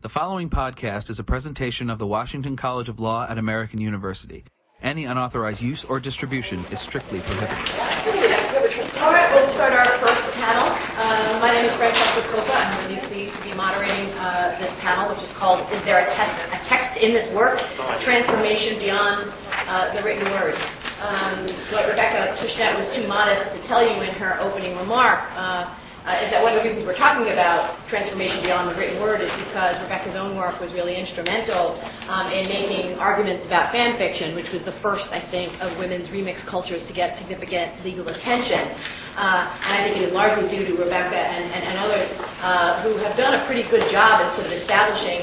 The following podcast is a presentation of the Washington College of Law at American University. Any unauthorized use or distribution is strictly prohibited. All right, we'll start our first panel. My name is Francesca Copa. I'm really pleased to be moderating this panel, which is called "Is There a Text in This Work? Transformation Beyond the Written Word." What Rebecca Cushnet was too modest to tell you in her opening remark is that one of the reasons we're talking about transformation beyond the written word is because Rebecca's own work was really instrumental in making arguments about fan fiction, which was the first, I think, of women's remix cultures to get significant legal attention. And I think it is largely due to Rebecca and others who have done a pretty good job in sort of establishing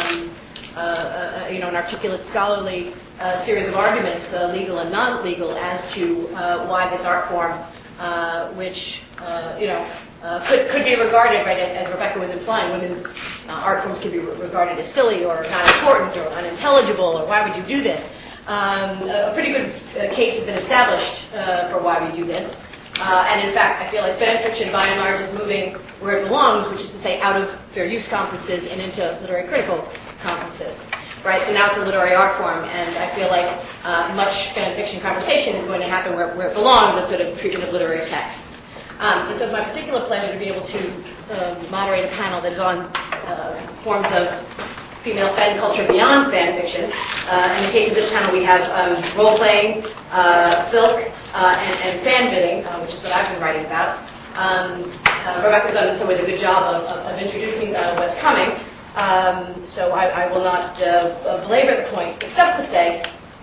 an articulate, scholarly series of arguments, legal and non-legal, as to why this art form, which could be regarded, right, as Rebecca was implying, women's art forms could be regarded as silly or not important or unintelligible, or why would you do this? A pretty good case has been established for why we do this. And in fact, I feel like fan fiction, by and large, is moving where it belongs, which is to say out of fair use conferences and into literary critical conferences. Right, so now it's a literary art form, and I feel like much fan fiction conversation is going to happen where it belongs, that sort of treatment of literary texts. And so it's my particular pleasure to be able to moderate a panel that is on forms of female fan culture beyond fan fiction. In the case of this panel, we have role-playing, filk, and fan bidding, which is what I've been writing about. Rebecca's done in some ways a good job of introducing what's coming. So I will not belabor the point, except to say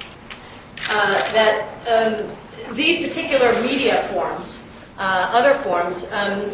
that these particular media forms, other forms,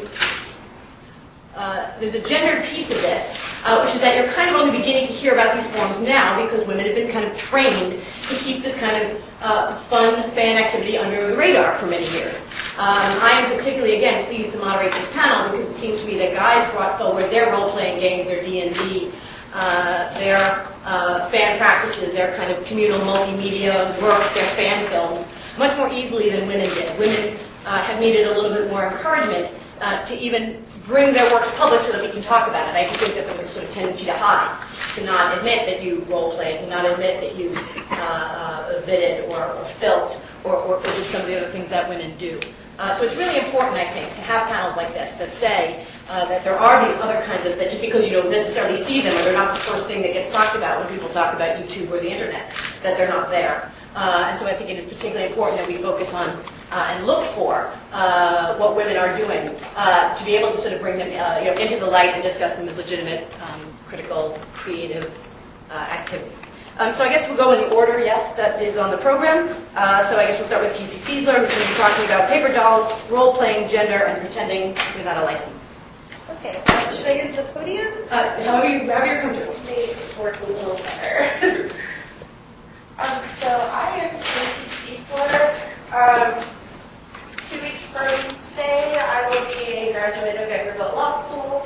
there's a gendered piece of this, which is that you're kind of only beginning to hear about these forms now because women have been kind of trained to keep this kind of fun fan activity under the radar for many years. I am particularly, again, pleased to moderate this panel because it seems to me that guys brought forward their role-playing games, their D&D, their fan practices, their kind of communal multimedia works, their fan films, much more easily than women did. Women have needed a little bit more encouragement to even bring their works public so that we can talk about it. I do think that there was a sort of tendency to hide, to not admit that you role-played, to not admit that you bidded or filked or did some of the other things that women do. So it's really important, I think, to have panels like this that say that there are these other kinds of, that just because you don't necessarily see them or they're not the first thing that gets talked about when people talk about YouTube or the internet, that they're not there. And so I think it is particularly important that we focus on and look for what women are doing to be able to sort of bring them into the light and discuss them as legitimate, critical, creative activity. So I guess we'll go in the order, yes, that is on the program. So I guess we'll start with Casey Fiesler, who's going to be talking about paper dolls, role-playing, gender, and pretending without a license. Okay, should I get to the podium? However you're comfortable. Maybe work a little better. So I am Casey Fiesler. 2 weeks from today, I will be a graduate of Vanderbilt Law School.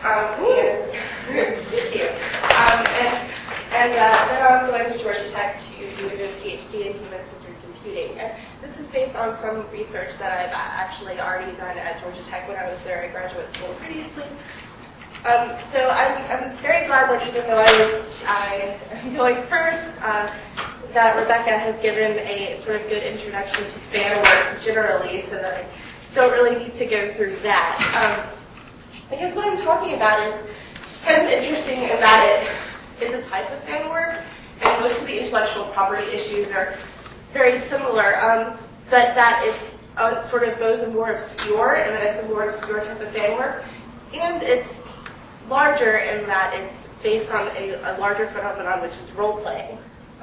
Thank you. And then I'm going to Georgia Tech to do a PhD in human-centered computing. And this is based on some research that I've actually already done at Georgia Tech when I was there at graduate school previously. So I'm very glad that even though I am going first, that Rebecca has given a sort of good introduction to fan work generally, so that I don't really need to go through that. I guess what I'm talking about is kind of interesting in that it is a type of fan work, and most of the intellectual property issues are very similar, but that it's sort of both a more obscure, and that it's a more obscure type of fan work, and it's larger in that it's based on a larger phenomenon, which is role-playing.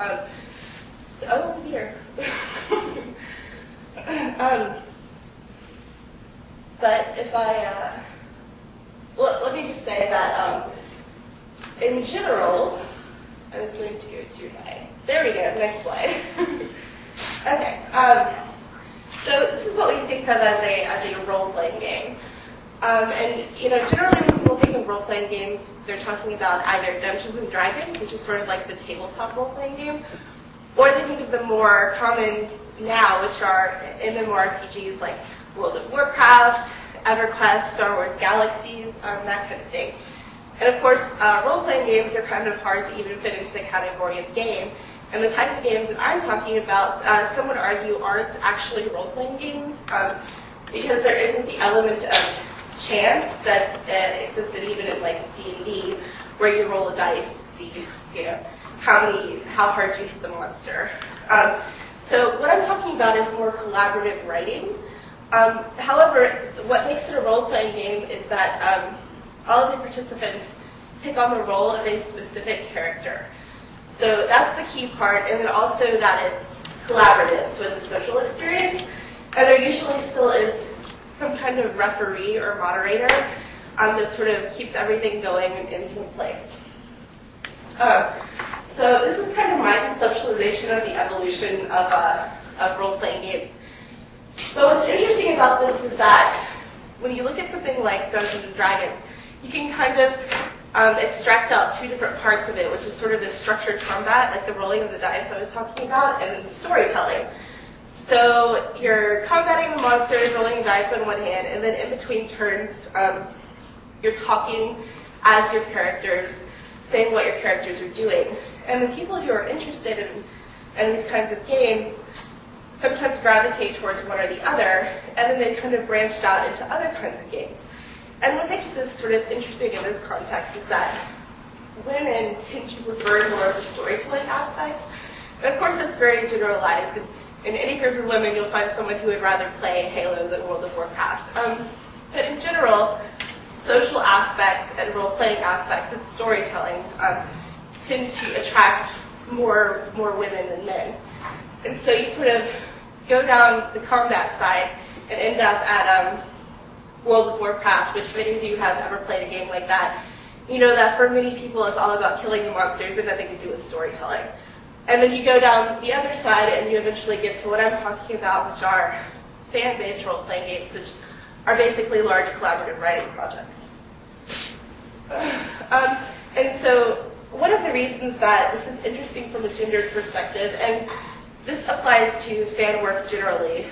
Oh, here. But if let me just say that in general, I was going to go to there we go, next slide. Okay, so this is what we think of as a role-playing game. And generally when people think of role-playing games, they're talking about either Dungeons and Dragons, which is sort of like the tabletop role-playing game, or they think of the more common now, which are MMORPGs like World of Warcraft, EverQuest, Star Wars Galaxies, that kind of thing. And of course, role-playing games are kind of hard to even fit into the category of game. And the type of games that I'm talking about, some would argue aren't actually role-playing games, because there isn't the element of chance that existed even in like D&D, where you roll a dice to see, how hard you hit the monster. So what I'm talking about is more collaborative writing. However, what makes it a role-playing game is that all of the participants take on the role of a specific character. So that's the key part, and then also that it's collaborative, so it's a social experience, and there usually still is some kind of referee or moderator that sort of keeps everything going in one place. So this is kind of my conceptualization of the evolution of role-playing games. So what's interesting about this is that when you look at something like Dungeons & Dragons, you can kind of extract out two different parts of it, which is sort of this structured combat, like the rolling of the dice I was talking about, and then the storytelling. So you're combating the monsters, rolling the dice on one hand, and then in between turns, you're talking as your characters, saying what your characters are doing. And the people who are interested in these kinds of games sometimes gravitate towards one or the other, and then they kind of branched out into other kinds of games. And what makes this sort of interesting in this context is that women tend to prefer more of the storytelling aspects. And of course, it's very generalized. In any group of women, you'll find someone who would rather play Halo than World of Warcraft. But in general, social aspects and role-playing aspects and storytelling tend to attract more women than men. And so you sort of go down the combat side and end up at World of Warcraft, which many of you have ever played a game like that. You know that for many people it's all about killing the monsters and nothing to do with storytelling. And then you go down the other side and you eventually get to what I'm talking about, which are fan-based role-playing games, which are basically large collaborative writing projects. And so one of the reasons that this is interesting from a gendered perspective, and this applies to fan work generally,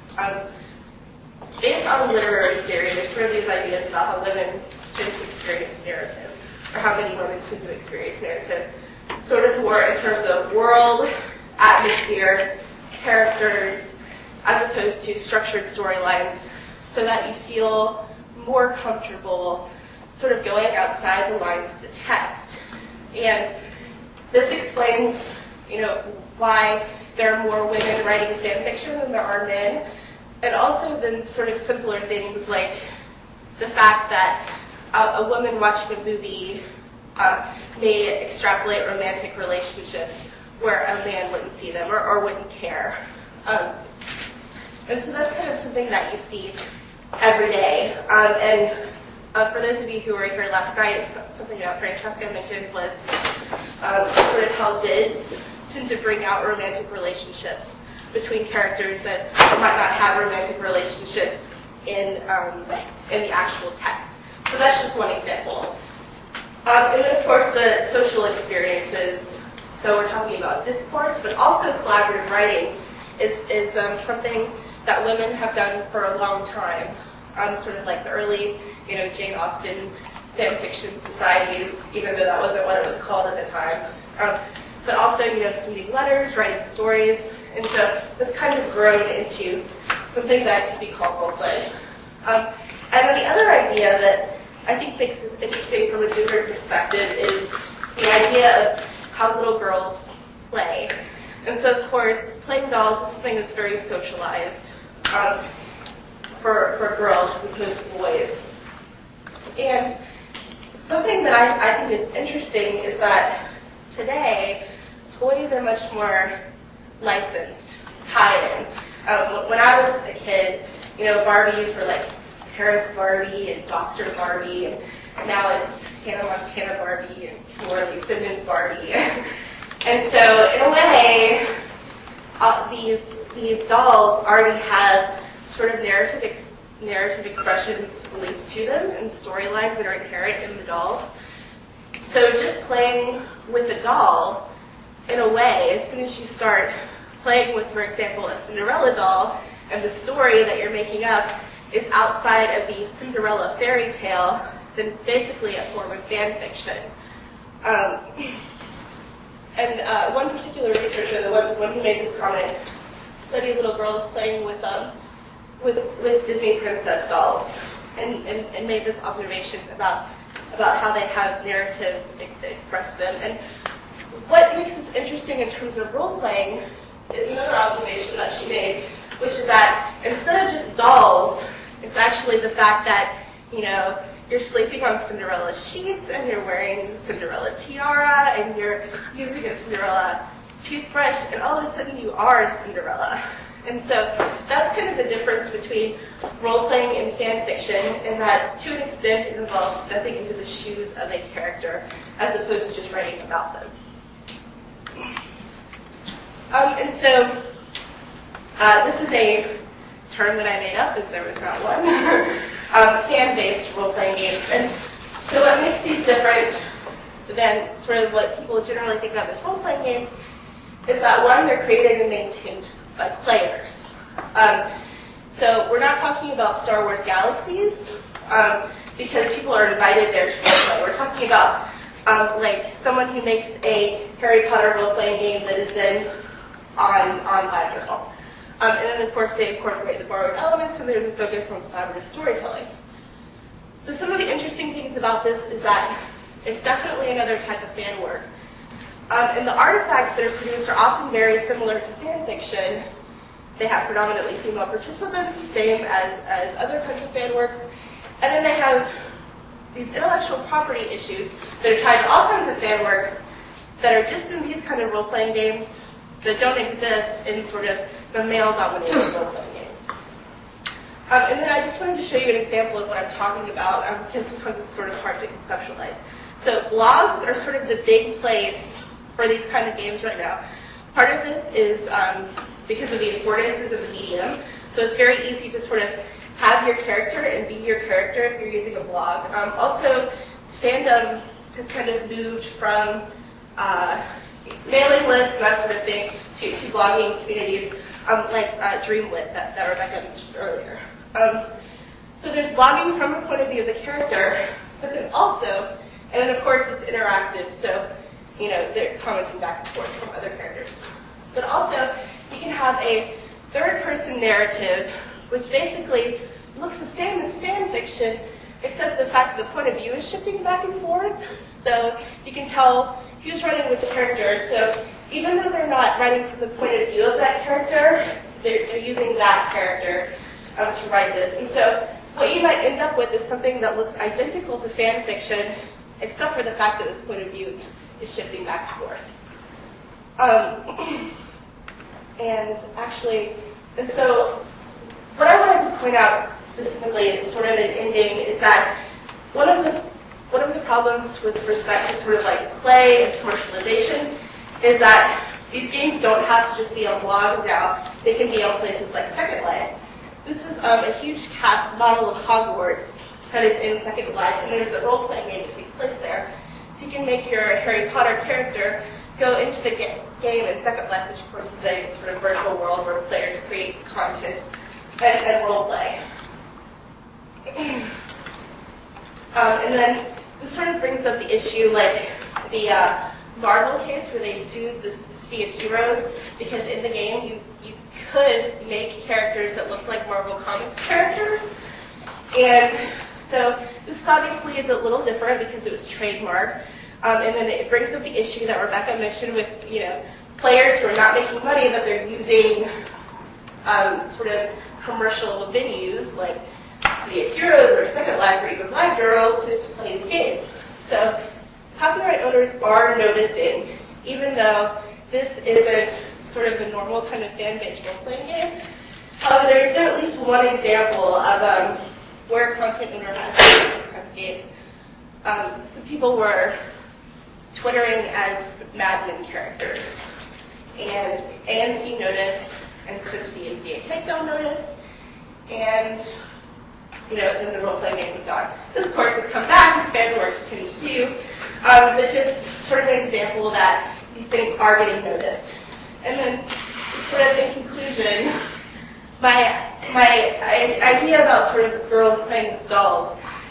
based on literary theory, there's sort of these ideas about how women tend to experience narrative, or how many women tend to experience narrative, sort of more in terms of world, atmosphere, characters, as opposed to structured storylines, so that you feel more comfortable sort of going outside the lines of the text. And this explains, why there are more women writing fan fiction than there are men, and also then sort of simpler things like the fact that a woman watching a movie may extrapolate romantic relationships where a man wouldn't see them or wouldn't care. And so that's kind of something that you see every day. And for those of you who were here last night, something that Francesca mentioned was sort of how vids tend to bring out romantic relationships between characters that might not have romantic relationships in the actual text. So that's just one example. And then, of course, the social experiences. So we're talking about discourse, but also collaborative writing is something that women have done for a long time. Sort of like the early, Jane Austen fan fiction societies, even though that wasn't what it was called at the time. But also, sending letters, writing stories, and so that's kind of grown into something that could be called role-play. And then the other idea that I think makes this interesting from a gender perspective is the idea of how little girls play. And so, of course, playing dolls is something that's very socialized for girls as opposed to boys. And something that I think is interesting is that today, toys are much more licensed, tied in. When I was a kid, Barbies were like Paris Barbie and Dr. Barbie, and now it's Hannah Montana Barbie and Kimberly Simmons Barbie. And so, in a way, these dolls already have sort of narrative expressions linked to them and storylines that are inherent in the dolls. So just playing with a doll, in a way, as soon as you start playing with, for example, a Cinderella doll, and the story that you're making up is outside of the Cinderella fairy tale, then it's basically a form of fan fiction. And one particular researcher, the one who made this comment, studied little girls playing with Disney princess dolls, and made this observation about how they have narrative express them. And what makes this interesting in terms of role playing is another observation that she made, which is that instead of just dolls, it's actually the fact that, you're sleeping on Cinderella sheets and you're wearing a Cinderella tiara and you're using a Cinderella toothbrush, and all of a sudden you are Cinderella. And so that's kind of the difference between role-playing and fan fiction, in that to an extent it involves stepping into the shoes of a character as opposed to just writing about them. And so this is a term that I made up, as there was not one, fan-based role-playing games. And so what makes these different than sort of what people generally think of as role-playing games is that, one, they're created and maintained by players. So we're not talking about Star Wars Galaxies because people are invited there to role-play. We're talking about like someone who makes a Harry Potter role-playing game that is then on LiveJournal. And then, of course, they incorporate the borrowed elements, and there's a focus on collaborative storytelling. So some of the interesting things about this is that it's definitely another type of fan work. And the artifacts that are produced are often very similar to fan fiction. They have predominantly female participants, same as other kinds of fan works. And then they have these intellectual property issues that are tied to all kinds of fan works that are just in these kind of role-playing games that don't exist in sort of the male-dominated role-playing games. And then I just wanted to show you an example of what I'm talking about, because sometimes it's sort of hard to conceptualize. So blogs are sort of the big place for these kind of games right now. Part of this is because of the affordances of the medium. So it's very easy to sort of have your character and be your character if you're using a blog. Also, fandom has kind of moved from mailing lists and that sort of thing to blogging communities like Dreamlit that Rebecca mentioned earlier. So there's blogging from the point of view of the character, but then also, and then of course it's interactive, so they're commenting back and forth from other characters. But also, you can have a third-person narrative, which basically looks the same as fan fiction, except the fact that the point of view is shifting back and forth. So you can tell who's writing which character. So even though they're not writing from the point of view of that character, they're using that character to write this. And so what you might end up with is something that looks identical to fan fiction, except for the fact that this point of view is shifting back and forth. And so what I wanted to point out specifically as sort of an ending is that one of the problems with respect to sort of like play and commercialization is that these games don't have to just be on blogs now. They can be on places like Second Life. This is a huge model of Hogwarts that is in Second Life, and there's a role-playing game that takes place there. So you can make your Harry Potter character go into the game in Second Life, which of course is a sort of virtual world where players create content and role-play. And then this sort of brings up the issue like the Marvel case where they sued the City of Heroes because in the game you could make characters that look like Marvel Comics characters. And so this obviously is a little different because it was trademarked. And then it brings up the issue that Rebecca mentioned with, players who are not making money, but they're using sort of commercial venues like City of Heroes or Second Life or even LiveJournal to play these games. So copyright owners are noticing, even though this isn't sort of the normal kind of fan-based role-playing game. There's been at least one example of where a content owner has used these kind of games. Some people were twittering as Mad Men characters, and AMC noticed, and so did the MCA Takedown notice, and then the role-playing game was gone. This, of course, has come back, as fan works tend to do, but just sort of an example that these things are getting noticed. And then, sort of in conclusion, my idea about sort of girls playing with dolls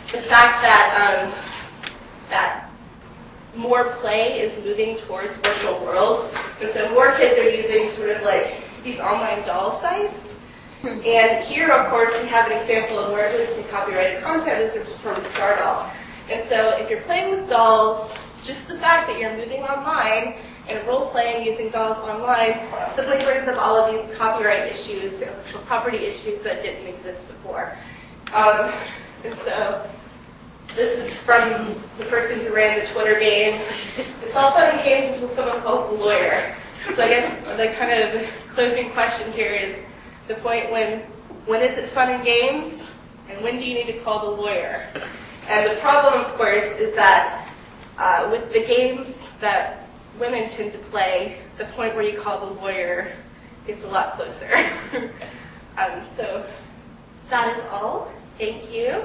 the fact that that more play is moving towards virtual worlds, and so more kids are using sort of like these online doll sites. And here, of course, we have an example of where there's some copyrighted content. This is from Stardoll. And so if you're playing with dolls, just the fact that you're moving online and role-playing using dolls online suddenly brings up all of these copyright issues, intellectual property issues that didn't exist before. And so this is from the person who ran the Twitter game. It's all fun and games until someone calls the lawyer. So I guess the kind of closing question here is the point when is it fun and games, and when do you need to call the lawyer? And the problem, of course, is that with the games that women tend to play, the point where you call the lawyer gets a lot closer. So that is all. Thank you.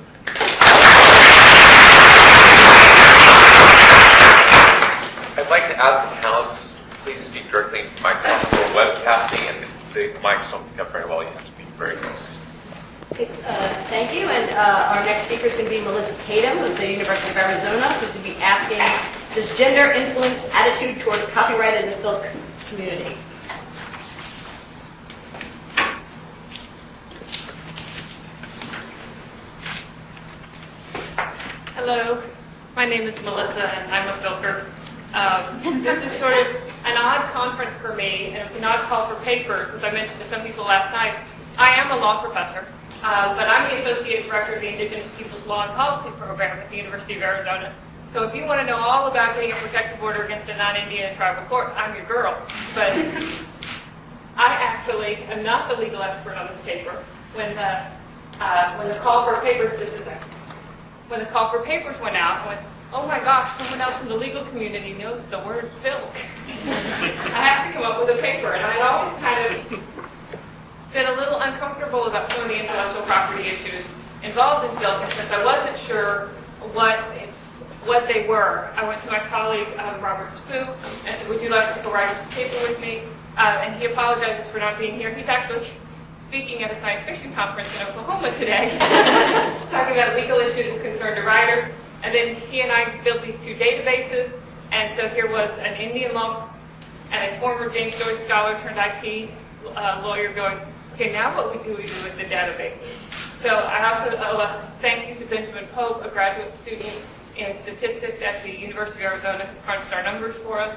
I'd like to ask the panelists to please speak directly into the microphone. We're webcasting, and the mics don't pick up very well. You have to be very close. Thank you. And our next speaker is going to be Melissa Tatum of the University of Arizona, who's going to be asking, does gender influence attitude toward copyright in the film community? Hello, my name is Melissa, and I'm a filker. This is sort of an odd conference for me, and it's an odd call for papers, as I mentioned to some people last night. I am a law professor, but I'm the Associate Director of the Indigenous Peoples Law and Policy Program at the University of Arizona. So if you want to know all about getting a protective order against a non-Indian tribal court, I'm your girl. But I actually am not the legal expert on this paper. When the call for papers, when the call for papers went out, I went, oh my gosh, someone else in the legal community knows the word filk. I have to come up with a paper, and I'd always kind of been a little uncomfortable about some of the intellectual property issues involved in filk, and since I wasn't sure what they were, I went to my colleague, Robert Spook, and said, would you like to co-write this paper with me? And he apologizes for not being here. He's actually speaking at a science fiction conference in Oklahoma today, talking about legal issues that concern to writers. And then he and I built these two databases, and so here was an Indian law and a former James Joyce scholar turned IP lawyer going, okay, now what do we do with the databases? So I also owe a thank you to Benjamin Pope, a graduate student in statistics at the University of Arizona who crunched our numbers for us,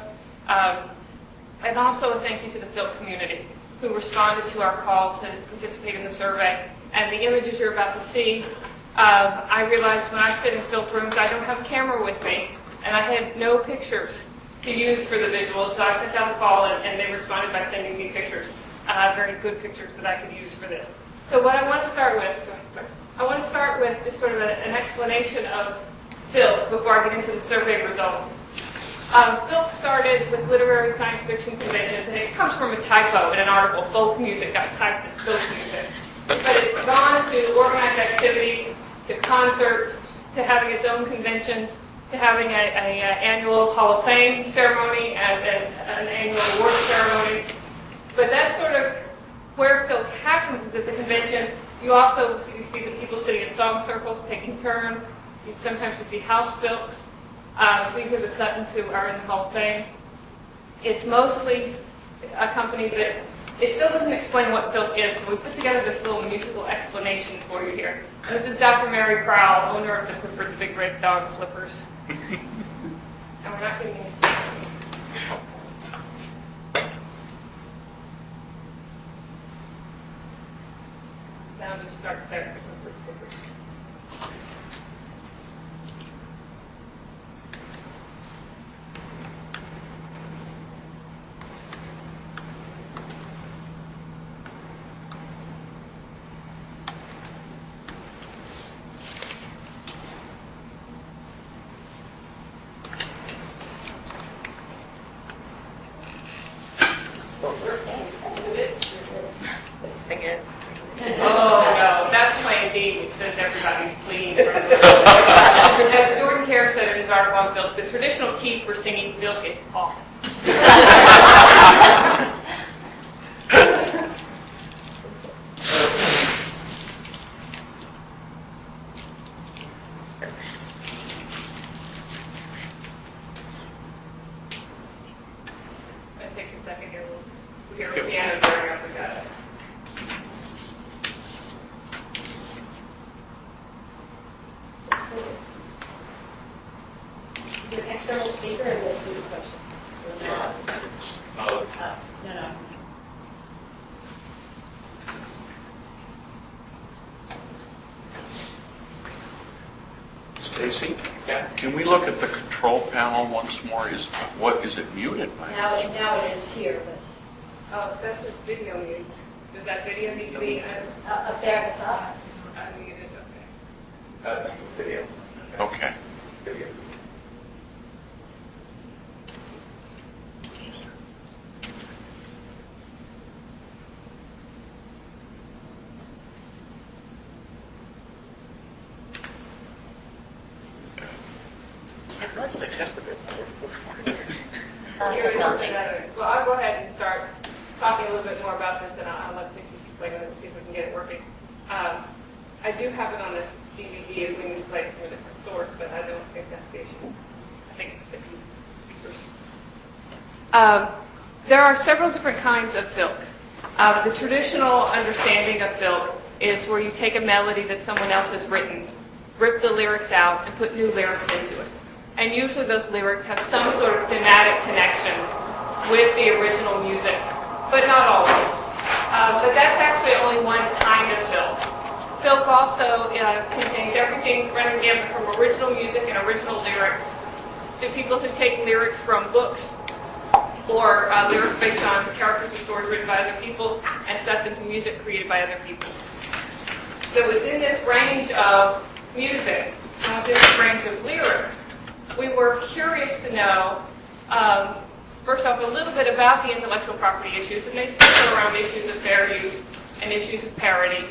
and also a thank you to the filk community who responded to our call to participate in the survey. And the images you're about to see, I realized when I sit in filk rooms, I don't have a camera with me, and I had no pictures to use for the visuals, so I sent out a call, and they responded by sending me pictures, very good pictures that I could use for this. So what I want to start with, just sort of an explanation of filk before I get into the survey results. Filk started with literary science fiction conventions, and it comes from a typo in an article. Folk music got typed as filk music. But it's gone to organized activities, to concerts, to having its own conventions, to having an annual Hall of Fame ceremony and an annual award ceremony. But that's sort of where filk happens, is at the convention. You also see the people sitting in song circles, taking turns. Sometimes you see house filks. These are the Suttons who are in the Hall of Fame. It's mostly a company that it still doesn't explain what filk is, so we put together this little musical explanation for you here. And this is Dr. Mary Crowell, owner of the Clifford the Big Red Dog Slippers. And we're not getting any sleep. Sound just starts there, the Clifford Slippers. As Jordan Kerr said in his article on filk, the traditional key for singing filk is off. hear piano during our regatta. Is there an external speaker or is it a student question? No. Stacy? Yeah. Can we look at the control panel once more? Is it muted by? Now it is here, but Oh, that's a video mute. Does that video need to be up there at the top. unmuted? Okay. That's video. Okay. Video. They tested it. Well, I'll go ahead and start talking a little bit more about this, and I'll let Stacey play with it and see if we can get it working. I do have it on this DVD if we need to play it from a different source, but I don't think that's the issue. I think it's the speakers. There are several different kinds of filk. The traditional understanding of filk is where you take a melody that someone else has written, rip the lyrics out, and put new lyrics into it. And usually those lyrics have some sort of thematic connection with the original music, but not always. But that's actually only one kind of filk. Filk also contains everything running gamut from original music and original lyrics to people who take lyrics from books or lyrics based on characters and stories written by other people and set them to music created by other people. So within this range of music and within this range of lyrics, we were curious to know, first off, a little bit about the intellectual property issues, and they center around issues of fair use and issues of parody,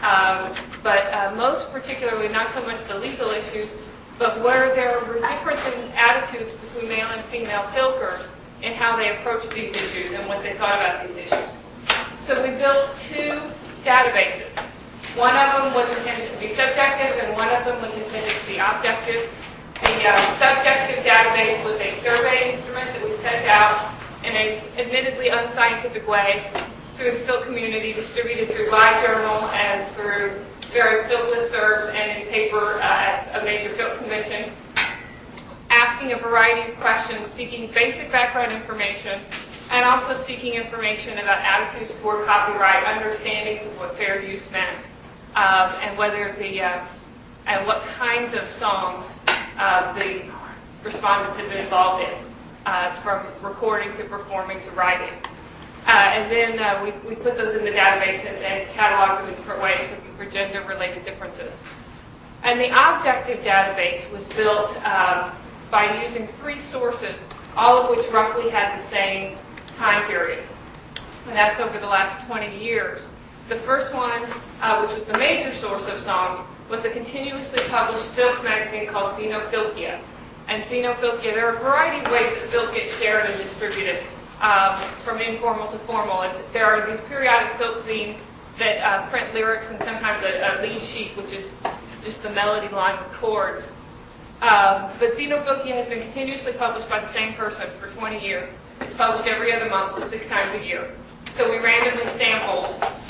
but most particularly not so much the legal issues, but where there were different attitudes between male and female filkers in how they approached these issues and what they thought about these issues. So we built two databases. One of them was intended to be subjective, and one of them was intended to be objective. The subjective database was a survey instrument that we sent out in an admittedly unscientific way through the filk community, distributed through LiveJournal and through various filk listservs and in paper at a major filk convention, asking a variety of questions, seeking basic background information, and also seeking information about attitudes toward copyright, understandings of what fair use meant, and whether and what kinds of songs the respondents had been involved in, from recording to performing to writing. And then we put those in the database and cataloged them in different ways for gender-related differences. And the objective database was built by using three sources, all of which roughly had the same time period. And that's over the last 20 years. The first one, which was the major source of songs, was a continuously published filk magazine called Xenofilkia. And Xenofilkia, there are a variety of ways that filk gets shared and distributed, from informal to formal. And there are these periodic filk zines that print lyrics and sometimes a lead sheet, which is just the melody line with chords. But Xenofilkia has been continuously published by the same person for 20 years. It's published every other month, so 6 times a year. So we randomly sampled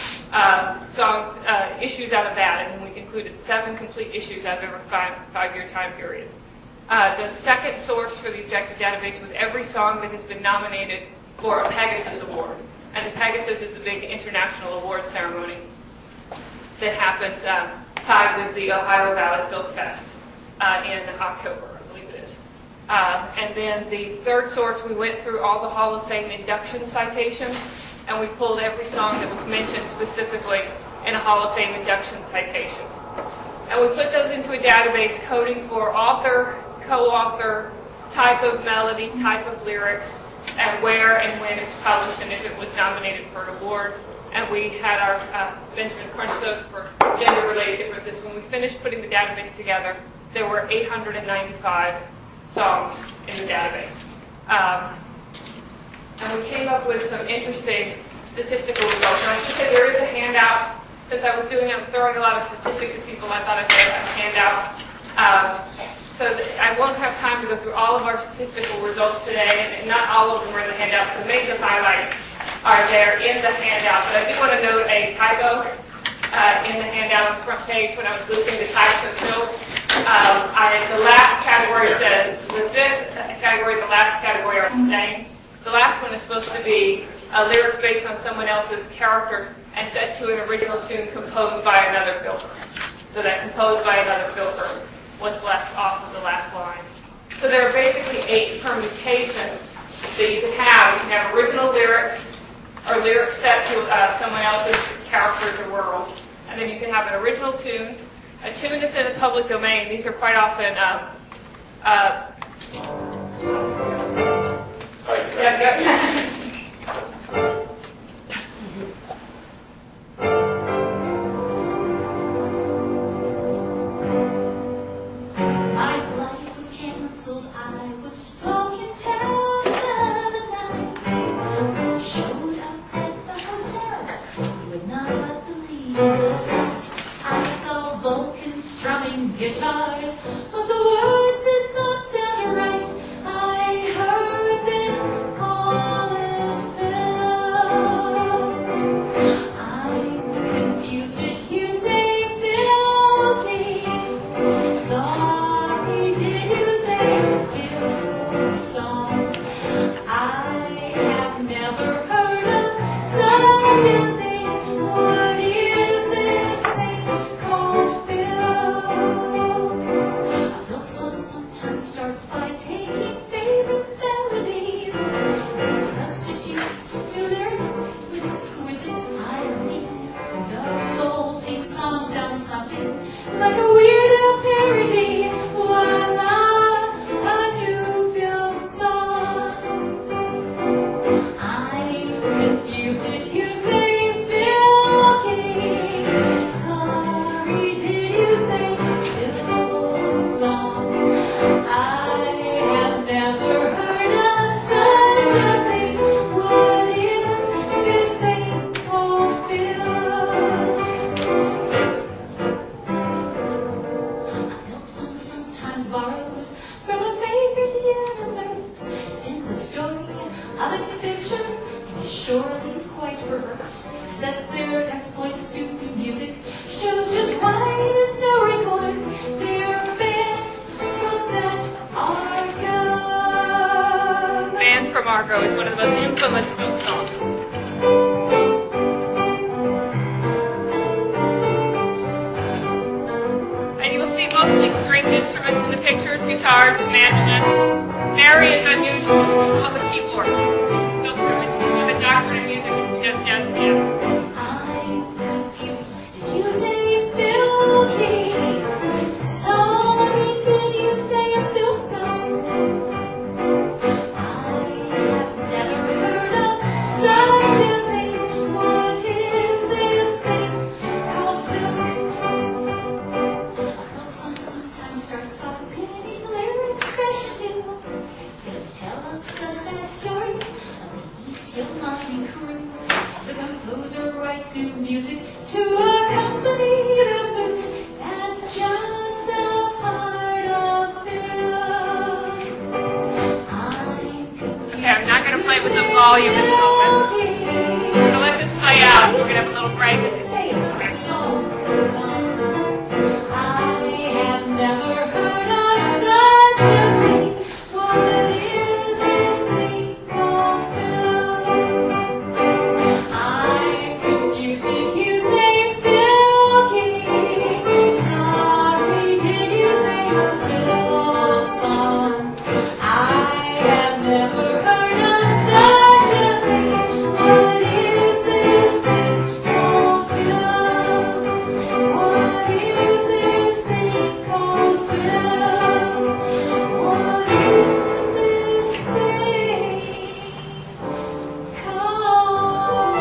songs, issues out of that, and we concluded 7 complete issues out of every 5-year time period. The second source for the objective database was every song that has been nominated for a Pegasus Award. And the Pegasus is the big international award ceremony that happens tied with the Ohio Valley Filk Fest in October, I believe it is. And then the third source, we went through all the Hall of Fame induction citations, and we pulled every song that was mentioned specifically in a Hall of Fame induction citation. And we put those into a database coding for author, co-author, type of melody, type of lyrics, and where and when it was published and if it was nominated for an award. And we had our Benjamin crunch those for gender-related differences. When we finished putting the database together, there were 895 songs in the database. And we came up with some interesting statistical results. And I should say there is a handout. Since I was throwing a lot of statistics at people, I thought I'd have a handout. So I won't have time to go through all of our statistical results today, and not all of them are in the handout to make the highlights. are there in the handout. But I do want to note a typo in the handout on the front page when I was listing the types of fill. The last category says the fifth category and the last category are the same. The last one is supposed to be lyrics based on someone else's characters and set to an original tune composed by another filter. So that composed by another filter was left off of the last line. So there are basically 8 permutations that you can have. You can have original lyrics or lyrics set to someone else's characters or world. And then you can have an original tune, a tune that's in the public domain. These are quite often guitars, but the words did not sound right. I heard them call it Phil. I'm confused. Did you say Philky? Sorry, did you say Phil song? I have never heard of such a thing. What is this thing called Phil? Starts by taking favorite melodies and substitutes new lyrics with exquisite irony. The resulting song sounds something like a Weird Al parody. Voila, a new film song. I'm confused. Did you say Philky? Sorry, did you say Phil song? I have never heard of such a thing. What is this thing called Phil? A folk song sometimes borrows from a favorite universe, spins a story of adventure, and is surely quite perverse. Sets their exploits to new music, shows just why there's no recourse. They're banned from that Argo. Banned from Argo is one of the most infamous folk songs. And you will see mostly stringed instruments in the pictures, guitars, mandolins. Very is unusual of a keyboard. The doctrine of music is just jazz piano. I'm confused. Did you say Philky? Sorry, did you say a film song? I have never heard of such a thing. What is this thing called Philk? A folk song sometimes starts by pinning lyrics fresh and new. Gonna tell us the sad story of the East Hill mining crew. The composer writes new music to accompany the mood. That's just a part of Philk. I'm confused. Okay, I'm not going to play with the volume at the moment. I'm going to let this play out. We're going to have a little break. Say a song. I have never heard of such a thing. What is this thing called Phil? I'm confused. Did you say Philky? Sorry, did you say a Phil song? I have never heard of such a thing. What is this thing called Phil? What is this thing called Phil? What is this thing called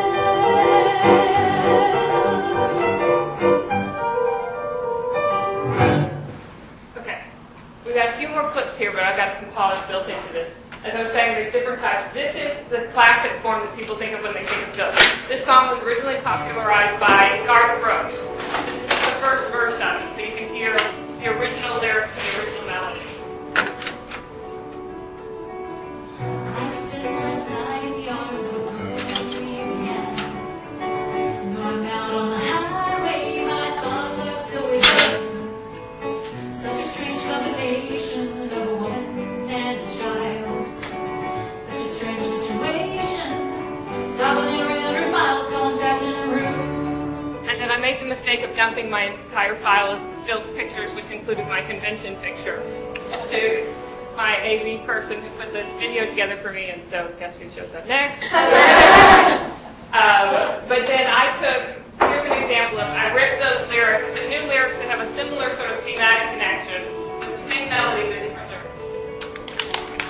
Phil? Okay. We've got a few more clips here, but I've got some polish built into this. As I was saying, there's different types. This is the classic form that people think of when they think of Phil. This song was originally popularized by Garth Brooks. This is just the first verse of it, so you can hear the original lyrics and the original melody. I spent last night in the arms of a girl sake of dumping my entire file of filled pictures, which included my convention picture, to my AV person who put this video together for me, and so guess who shows up next? But then here's an example of, I ripped those lyrics, but new lyrics that have a similar sort of thematic connection, with the same melody, but different lyrics.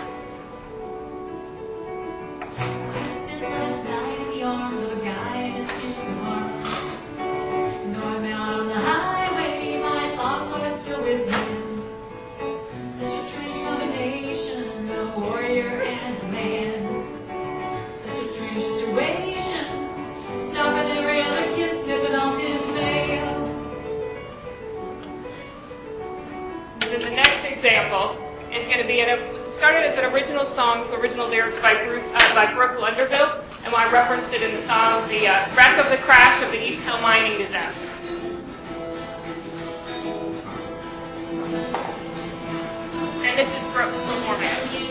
I spent last night in the arms of a guy just in the heart. Now I'm out on the highway, my thoughts are still with him. Such a strange combination, a warrior and a man. Such a strange situation, stopping every other kiss, snipping off his mail. And then the next example is going to be, started as an original song to original lyrics by Brooke Lunderville, and I referenced it in the song, the wreck of the crash of the East Hill mining disaster. And this is Brooke performing.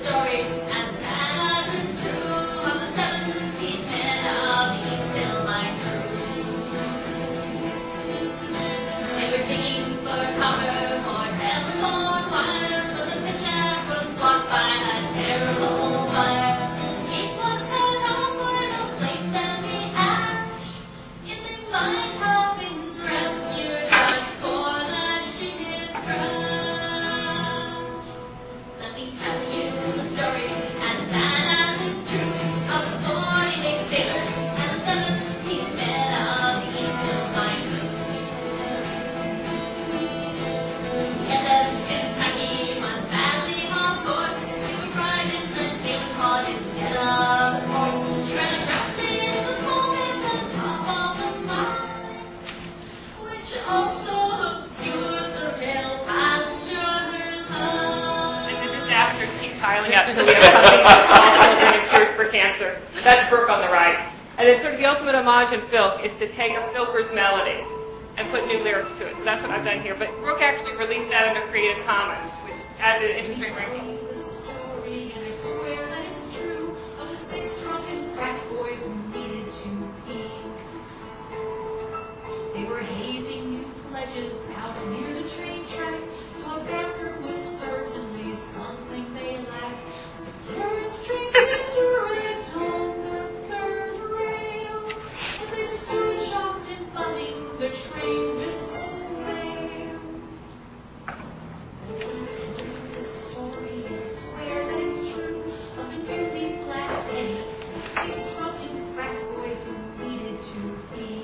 Piling up until we have something that's called alternative cures for cancer. That's Brooke on the right. And then sort of the ultimate homage in Filk is to take a Filker's melody and put new lyrics to it. So that's what I've done here. But Brooke actually released that under Creative Commons, which added an interesting wrinkle. The story, and I swear that it's true, of the 6 drunken frat boys who needed to peak. They were hazing new pledges out near the train track, so a bathroom was certainly something they lacked. The third string seemed to rent on the third rail as they stood shocked and buzzing, the train whistle wailed. I will tell you the story, and I swear that it's true, of the nearly flat penny, the 6 drunken frat boys who needed to pee.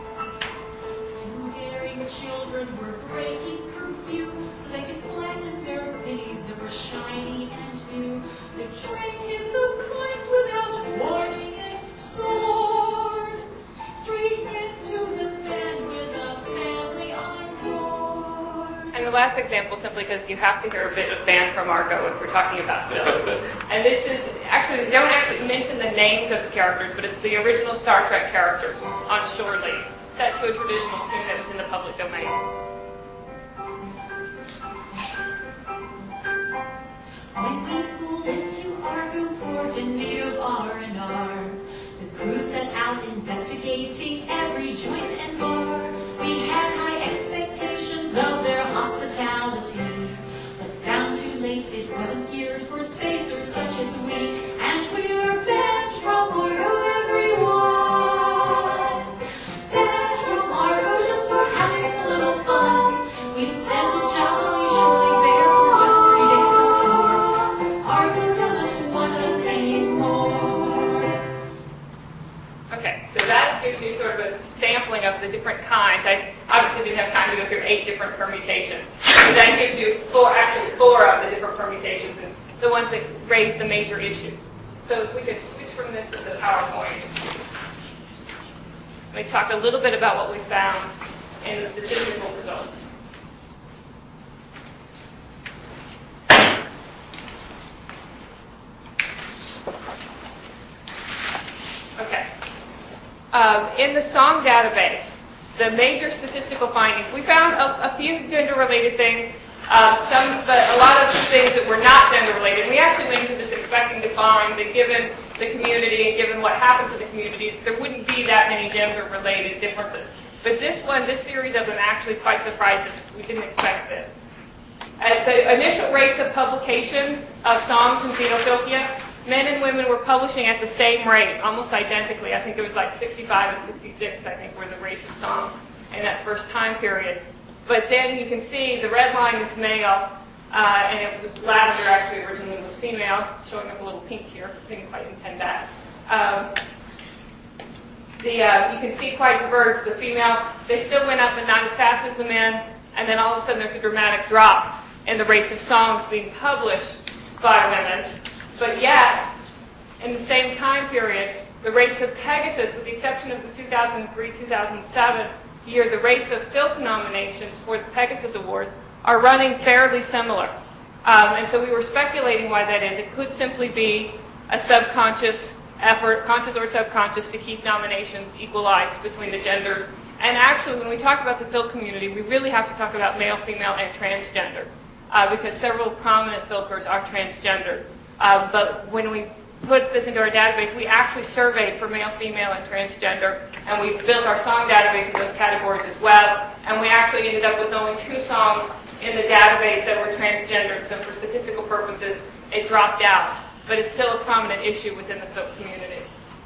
2 daring children were breaking curfew so they could flatten their pennies that were shiny and new. The train hit the coins without warning and soared straight into the fan with a family on board. And the last example, simply because you have to hear a bit of Band from Argo if we're talking about film. And this is, actually, we don't actually mention the names of the characters, but it's the original Star Trek characters on Shore Leave, set to a traditional tune that was in the public domain. When we pulled into Argo Port in need of R&R, the crew set out investigating every joint and bar. We had high expectations of their hospitality, but found too late it wasn't geared for spacers such as we, and we were banned from Argo, everyone. Banned from Argo just for having a little fun. We spent a jolly surely there for just 3 days or more, but Argo doesn't want us anymore. Okay, so that gives you sort of a sampling of the different kinds. I obviously didn't have time to go through 8 different permutations. But that gives you 4 of the different permutations and the ones that raise the major issues. So if we could switch from this to the PowerPoint. Let me talk a little bit about what we found in the statistical results. Okay. In the song database, the major statistical findings, we found a few gender-related things, but a lot of things that were not gender-related. We actually went into this expecting to find that given the community and given what happened to the community, there wouldn't be that many gender-related differences. But this series of them actually quite surprised us. We didn't expect this. At the initial rates of publication of songs in Xenophilkia, men and women were publishing at the same rate, almost identically. I think it was like 65 and 66, I think, were the rates of songs in that first time period. But then you can see the red line is male, and it was lavender actually originally was female, showing up a little pink here. Didn't quite intend that. You can see quite diverged. The female, they still went up, but not as fast as the men. And then all of a sudden there's a dramatic drop in the rates of songs being published by women. But yet, in the same time period, the rates of Pegasus, with the exception of the 2003-2007 year, the rates of Filk nominations for the Pegasus Awards are running fairly similar. And so we were speculating why that is. It could simply be a subconscious effort, conscious or subconscious, to keep nominations equalized between the genders. And actually, when we talk about the Filk community, we really have to talk about male, female, and transgender, because several prominent Filkers are transgender. But when we put this into our database, we actually surveyed for male, female, and transgender, and we built our song database in those categories as well. And we actually ended up with only 2 songs in the database that were transgender, so for statistical purposes, it dropped out. But it's still a prominent issue within the Filk community.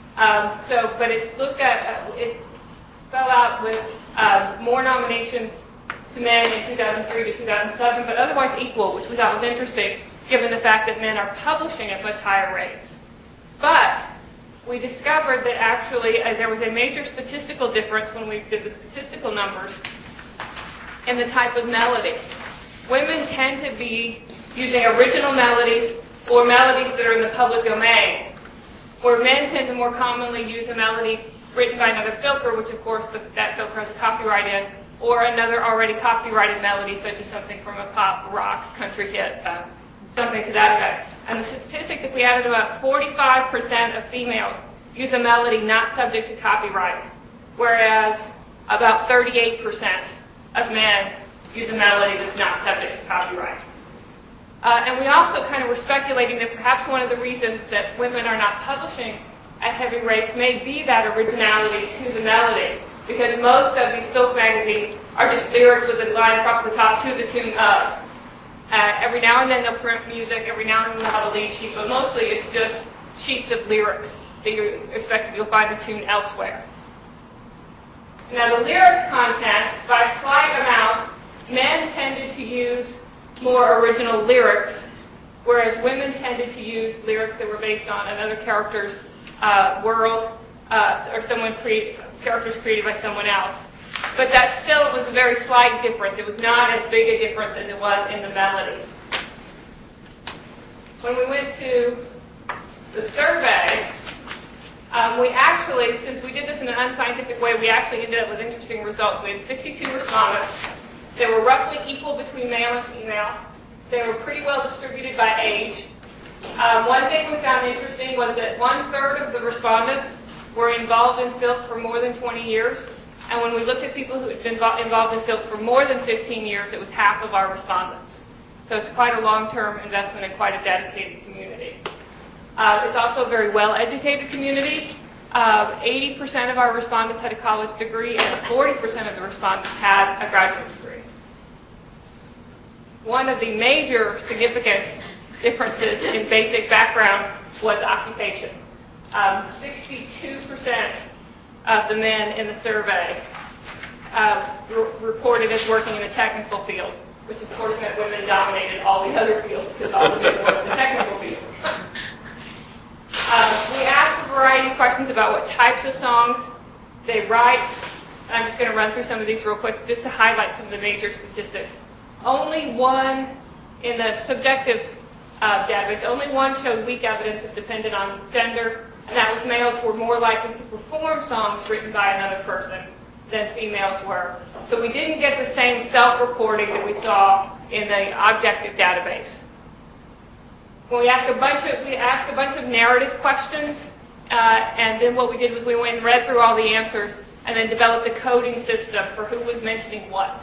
But it fell out with more nominations to men in 2003 to 2007, but otherwise equal, which we thought was interesting, given the fact that men are publishing at much higher rates. But we discovered that actually there was a major statistical difference when we did the statistical numbers in the type of melody. Women tend to be using original melodies or melodies that are in the public domain, where men tend to more commonly use a melody written by another Filker, which of course that Filker has a copyright in, or another already copyrighted melody, such as something from a pop, rock, country hit, something to that effect. And the statistic that we added, about 45% of females use a melody not subject to copyright, whereas about 38% of men use a melody that's not subject to copyright. And we also kind of were speculating that perhaps one of the reasons that women are not publishing at heavy rates may be that originality to the melody, because most of these Filk magazines are just lyrics with a line across the top to the tune of. Every now and then they'll print music, every now and then they'll have a lead sheet, but mostly it's just sheets of lyrics that you'll find the tune elsewhere. Now the lyric content, by a slight amount, men tended to use more original lyrics, whereas women tended to use lyrics that were based on another character's world, or characters created by someone else. But that still was a very slight difference. It was not as big a difference as it was in the melody. When we went to the survey, we actually, since we did this in an unscientific way, we actually ended up with interesting results. We had 62 respondents. They were roughly equal between male and female. They were pretty well distributed by age. One thing we found interesting was that 1/3 of the respondents were involved in Filk for more than 20 years. And when we looked at people who had been involved in Filk for more than 15 years, it was half of our respondents. So it's quite a long-term investment and quite a dedicated community. It's also a very well-educated community. 80% of our respondents had a college degree, and 40% of the respondents had a graduate degree. One of the major significant differences in basic background was occupation. 62% of the men in the survey reported as working in the technical field, which of course meant women dominated all the other fields because all the men were in the technical field. We asked a variety of questions about what types of songs they write. I'm just going to run through some of these real quick just to highlight some of the major statistics. Only one in the subjective database, only one showed weak evidence of dependent on gender, and that was males were more likely to perform songs written by another person than females were. So we didn't get the same self-reporting that we saw in the objective database. When we asked a bunch of narrative questions, and then what we did was we went and read through all the answers and then developed a coding system for who was mentioning what.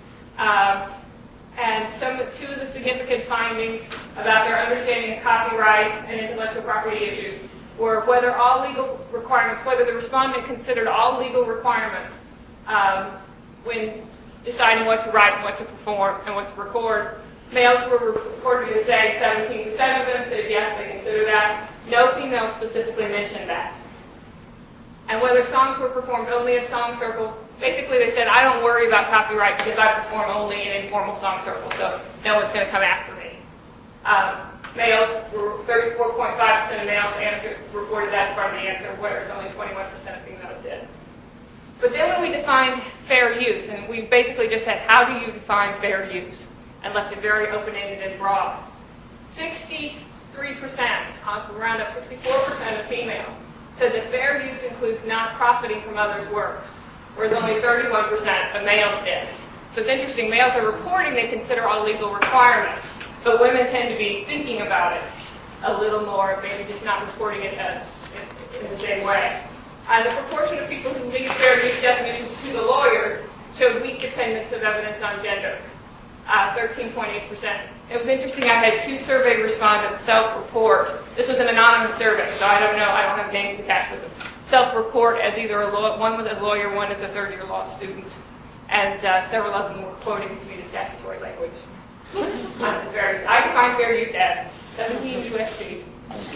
And two of the significant findings about their understanding of copyright and intellectual property issues were whether the respondent considered all legal requirements when deciding what to write and what to perform and what to record. Males were reported as saying 17% of them said yes, they consider that. No females specifically mentioned that. And whether songs were performed only in song circles, basically they said, I don't worry about copyright because I perform only in informal song circles, so no one's going to come after me. Males were 34.5% of males reported that as part of the answer, whereas only 21% of females did. But then when we defined fair use, and we basically just said, how do you define fair use? And left it very open-ended and broad. 63%, round up 64% of females, said that fair use includes not profiting from others' works, whereas only 31% of males did. So it's interesting, males are reporting they consider all legal requirements, but women tend to be thinking about it a little more, maybe just not reporting it in the same way. The proportion of people who leave fair use definitions to the lawyers showed weak dependence of evidence on gender, 13.8%. It was interesting, I had 2 survey respondents self-report. This was an anonymous survey, so I don't know, I don't have names attached with them. Self-report as either one was a lawyer, one is a third-year law student, and several of them were quoting to me the statutory language. I define fair use as 17 USC.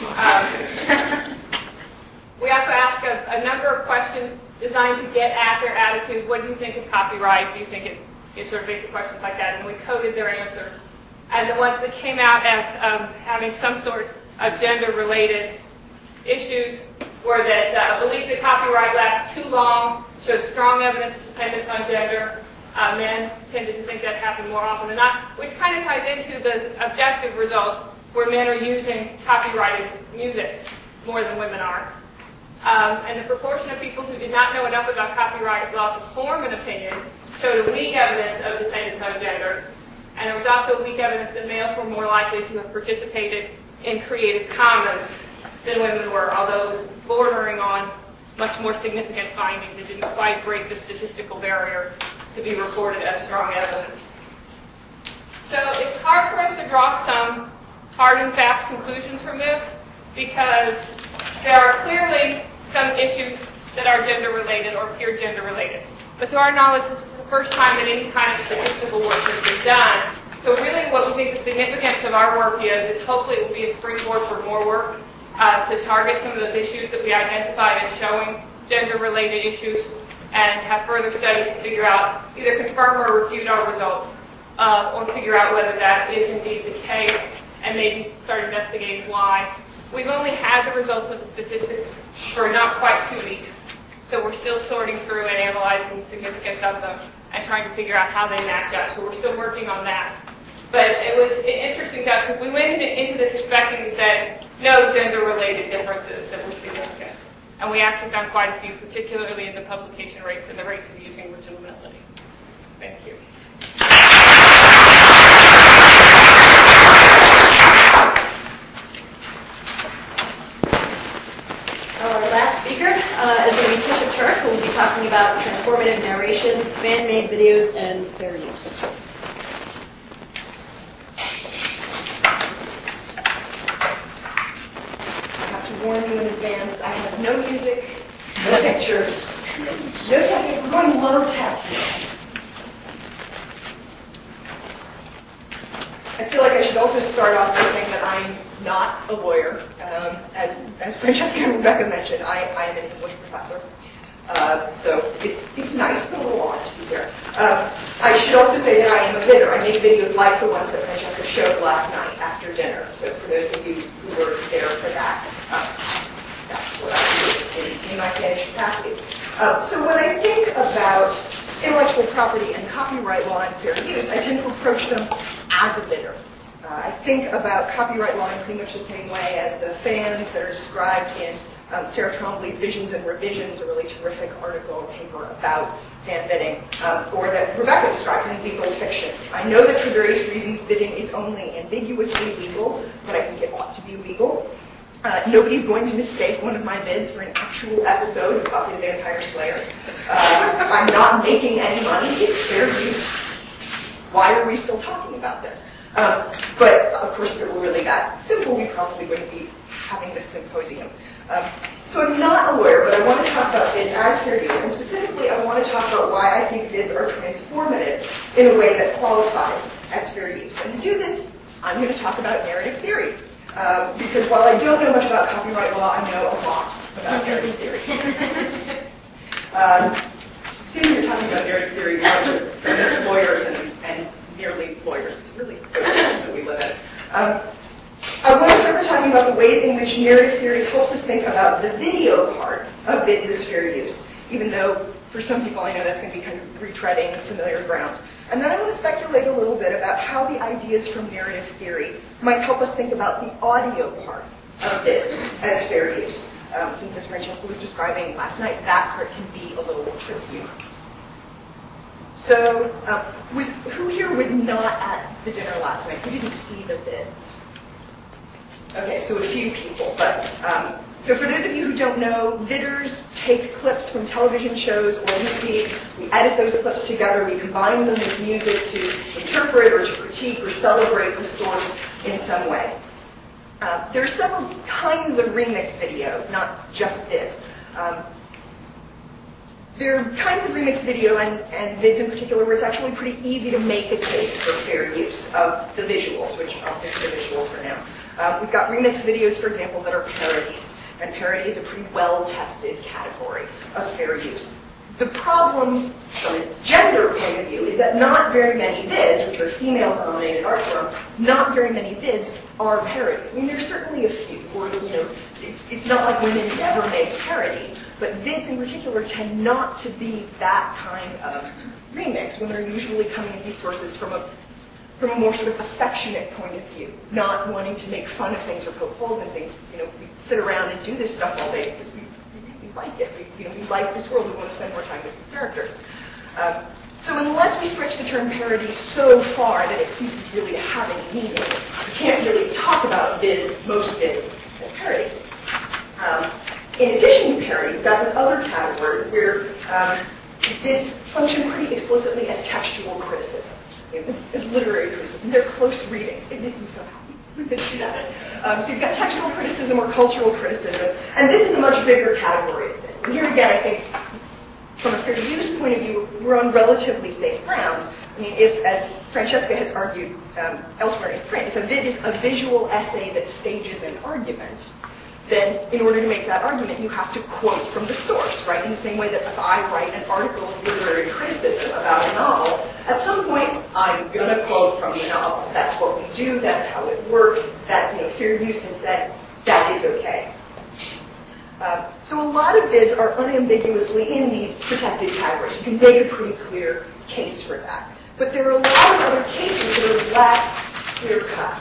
We also ask a number of questions designed to get at their attitude. What do you think of copyright? Do you think it, sort of basic questions like that, and we coded their answers. And the ones that came out as having some sort of gender-related issues were that beliefs that copyright lasts too long, showed strong evidence of dependence on gender. Men tended to think that happened more often than not, which kind of ties into the objective results where men are using copyrighted music more than women are. And the proportion of people who did not know enough about copyright law to form an opinion showed a weak evidence of dependence on gender. And there was also weak evidence that males were more likely to have participated in Creative Commons than women were, although it was bordering on much more significant findings. It didn't quite break the statistical barrier to be reported as strong evidence. So it's hard for us to draw some hard and fast conclusions from this because there are clearly some issues that are gender-related or pure gender-related. But to our knowledge, this is the first time that any kind of statistical work has been done. So really what we think the significance of our work is hopefully it will be a springboard for more work to target some of those issues that we identified as showing gender-related issues and have further studies to figure out, either confirm or refute our results, or figure out whether that is indeed the case and maybe start investigating why. We've only had the results of the statistics for not quite 2 weeks, so we're still sorting through and analyzing the significance of them and trying to figure out how they match up. So we're still working on that. But it was interesting to us because we went into this expecting to say no gender-related differences that were significant. And we actually found quite a few, particularly in the publication rates and the rates of using original melody. Thank you. Our last speaker is going to be Tisha Turk, who will be talking about transformative narrations, fan-made videos, and fair use. Warn you in advance, I have no music, no pictures, no technique. We're going low tech. I feel like I should also start off by saying that I'm not a lawyer. As Francesca and Rebecca mentioned, I am an English professor. So it's nice, but a little odd to be here. I should also say that I am a bidder. I make videos like the ones that Francesca showed last night after dinner. So for those of you who were there for that, that's what I do in my Spanish capacity. So when I think about intellectual property and copyright law and fair use, I tend to approach them as a bidder. I think about copyright law in pretty much the same way as the fans that are described in Sarah Trombley's Visions and Revisions, a really terrific article or paper about fan bidding, or that Rebecca describes in legal fiction. I know that for various reasons bidding is only ambiguously legal, but I think it ought to be legal. Nobody's going to mistake one of my bids for an actual episode of Buffy the Vampire Slayer. I'm not making any money. It's fair use. Why are we still talking about this? But, of course, if it were really that simple, we probably wouldn't be having this symposium. So I'm not a lawyer, but I want to talk about vids as fair use, and specifically I want to talk about why I think vids are transformative in a way that qualifies as fair use. And to do this, I'm going to talk about narrative theory, because while I don't know much about copyright law, I know a lot about narrative theory. Sitting here talking about narrative theory, we're feminist lawyers and nearly lawyers. It's really good that we live in. I want to start by talking about the ways in which narrative theory helps us think about the video part of vids as fair use, even though for some people I know that's going to be kind of retreading familiar ground. And then I want to speculate a little bit about how the ideas from narrative theory might help us think about the audio part of vids as fair use. Since, as Francesca was describing last night, that part can be a little tricky. So, who here was not at the dinner last night? Who didn't see the vids? Okay, so a few people, but so for those of you who don't know, vidders take clips from television shows or movies, we edit those clips together, we combine them with music to interpret or to critique or celebrate the source in some way. There are several kinds of remix video, not just vids. There are kinds of remix video and vids in particular where it's actually pretty easy to make a case for fair use of the visuals, which I'll stick to the visuals for now. We've got remix videos, for example, that are parodies, and parody is a pretty well-tested category of fair use. The problem from a gender point of view is that not very many vids, which are female-dominated art form, not very many vids are parodies. I mean, there's certainly a few, or, it's not like women never make parodies, but vids in particular tend not to be that kind of remix when they're usually coming at these sources from a more sort of affectionate point of view, not wanting to make fun of things or poke holes in things. We sit around and do this stuff all day because we like it. We like this world. We want to spend more time with these characters. So unless we stretch the term parody so far that it ceases really to have any meaning, we can't really talk about most vids, as parodies. In addition to parody, we've got this other category where vids function pretty explicitly as textual criticism. As literary criticism. They're close readings. It makes me so happy that you do that. So you've got textual criticism or cultural criticism, and this is a much bigger category of this. And here again, I think, from a fair use point of view, we're on relatively safe ground. I mean, if, as Francesca has argued elsewhere in print, if a vid is a visual essay that stages an argument, then in order to make that argument, you have to quote from the source, right? In the same way that if I write an article of literary criticism about a novel, at some point, I'm going to quote from the novel. That's what we do. That's how it works. That, fair use has said that is okay. So a lot of vids are unambiguously in these protected categories. You can make a pretty clear case for that. But there are a lot of other cases that are less clear-cut.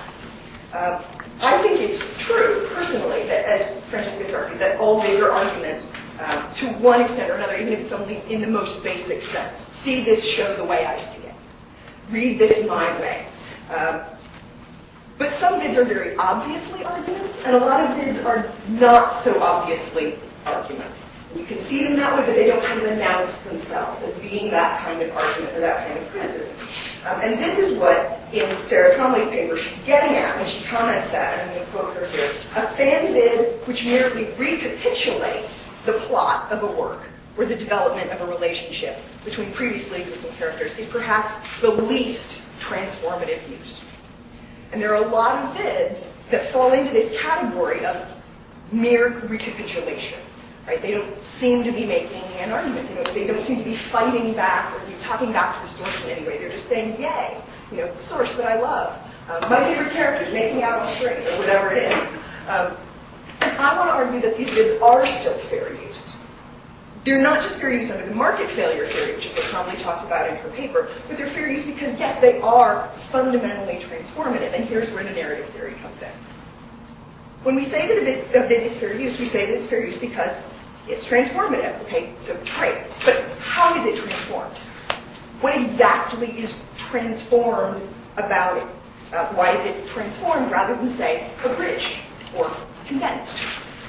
I think it's true, personally, that, as Francesca has argued, that all vids are arguments to one extent or another, even if it's only in the most basic sense. See this show the way I see it. Read this my way. But some vids are very obviously arguments, and a lot of vids are not so obviously arguments. You can see them that way, but they don't kind of announce themselves as being that kind of argument or that kind of criticism. And this is what, in Sarah Tromley's paper, she's getting at when she comments that, and I'm going to quote her here, a fan vid which merely recapitulates the plot of a work or the development of a relationship between previously existing characters is perhaps the least transformative use. And there are a lot of vids that fall into this category of mere recapitulation. Right? They don't seem to be making an argument. They don't seem to be fighting back or talking back to the source in any way. They're just saying, yay, the source that I love. My favorite characters making out on screen, or whatever it is. And I want to argue that these vids are still fair use. They're not just fair use under the market failure theory, which is what Tromley talks about in her paper, but they're fair use because, yes, they are fundamentally transformative. And here's where the narrative theory comes in. When we say that a vid is fair use, we say that it's fair use because it's transformative, okay? So great. But how is it transformed? What exactly is transformed about it? Why is it transformed rather than, say, abridged or condensed?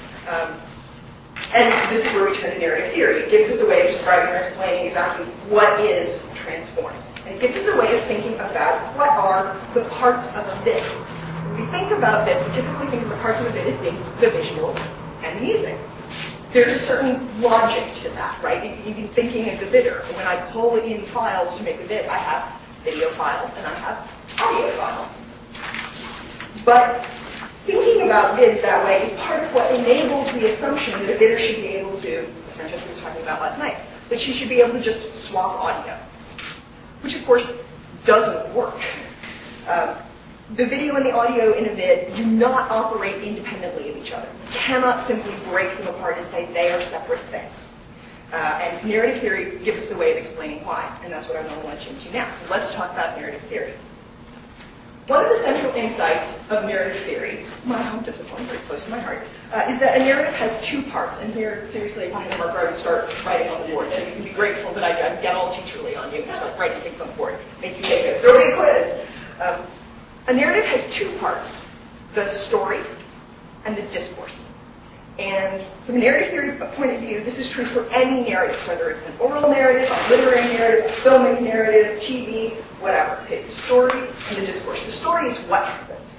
And this is where we turn to narrative theory. It gives us a way of describing or explaining exactly what is transformed. And it gives us a way of thinking about what are the parts of a vid. When we think about vids, we typically think of the parts of a vid as being the visuals and the music. there's a certain logic to that, right? You can thinking as a bidder. When I pull in files to make a bid, I have video files and I have audio files. But thinking about bids that way is part of what enables the assumption that a bidder should be able to, as Francesca was talking about last night, that she should be able to just swap audio, which of course doesn't work. The video and the audio in a bid do not operate independently of each other. You cannot simply break them apart and say they are separate things. And narrative theory gives us a way of explaining why, and that's what I'm going to launch into now. So let's talk about narrative theory. One of the central insights of narrative theory, my home discipline, very close to my heart, is that a narrative has two parts. And here, seriously, if I had a marker, I would start writing on the board. So you can be grateful that I get all teacherly on you and start writing things on the board. Make you take it. Throw me a quiz. A narrative has two parts, the story and the discourse. And from a narrative theory point of view, this is true for any narrative, whether it's an oral narrative, a literary narrative, a filmic narrative, TV, whatever. The story and the discourse. The story is what happened.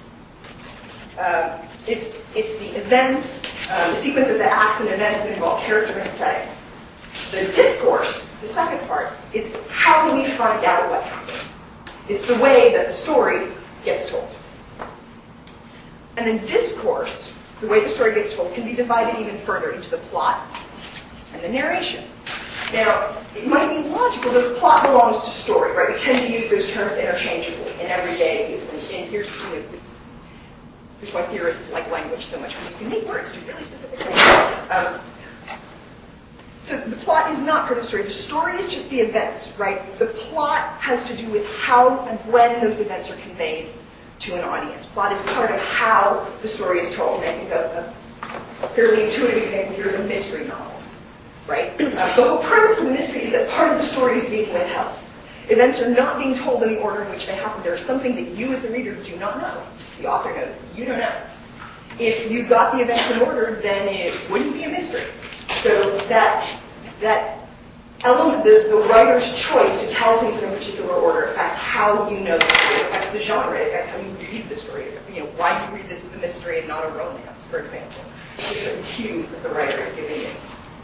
It's the events, the sequence of the acts and events that involve character and settings. The discourse, the second part, is how do we find out what happened. It's the way that the story gets told. And then discourse, the way the story gets told, can be divided even further into the plot and the narration. Now, it might be logical that the plot belongs to story, right? We tend to use those terms interchangeably in everyday use. And here's why theorists like language so much, because you can make words do really specific things. So the plot is not part of the story. The story is just the events, right? The plot has to do with how and when those events are conveyed to an audience. Plot is part of how the story is told. And I think a fairly intuitive example here is a mystery novel, right? The whole premise of the mystery is that part of the story is being withheld. Events are not being told in the order in which they happen. There is something that you as the reader do not know. The author knows. You don't know. If you got the events in order, then it wouldn't be a mystery. So that element, the writer's choice to tell things in a particular order affects how you know the story, affects the genre, it affects how you read the story. Why do you read this as a mystery and not a romance, for example? There's certain cues that the writer is giving you.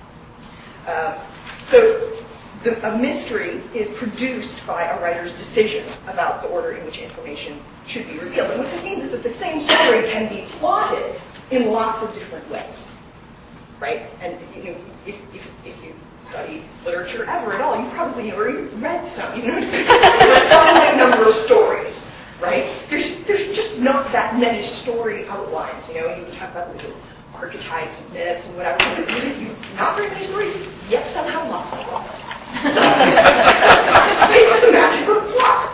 A mystery is produced by a writer's decision about the order in which information should be revealed. And what this means is that the same story can be plotted in lots of different ways, right? And if you study literature ever at all, you probably or you read some. You know, a number of stories, right? There's just not that many story outlines. You talk about the archetypes and myths and whatever. Not very many stories, yet somehow lots of plots. It's the magic of plot.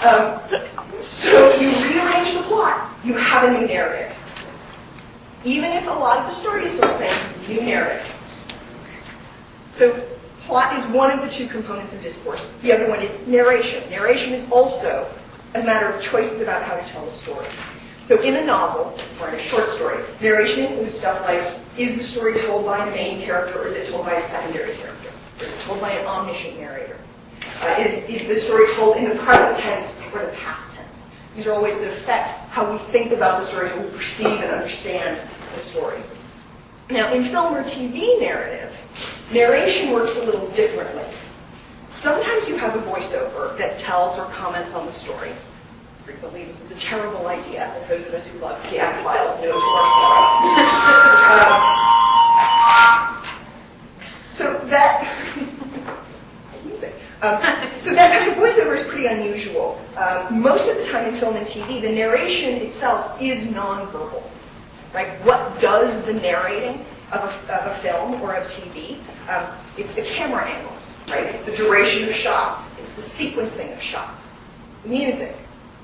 So you rearrange the plot, you have a new narrative. Even if a lot of the story is still the same, new narrative. So plot is one of the two components of discourse. The other one is narration. Narration is also a matter of choices about how to tell a story. So in a novel, or in a short story, narration includes stuff like, is the story told by a main character or is it told by a secondary character? Or is it told by an omniscient narrator? Is the story told in the present tense or the past tense? These are all ways that affect how we think about the story, how we perceive and understand the story. Now, in film or TV narrative, narration works a little differently. Sometimes you have a voiceover that tells or comments on the story. Frequently, this is a terrible idea, as those of us who love the X-Files know to our sorrow. So that kind of voiceover is pretty unusual. Most of the time in film and TV, the narration itself is nonverbal. Right? What does the narrating of a film or of TV? It's the camera angles, right? It's the duration of shots. It's the sequencing of shots. It's the music.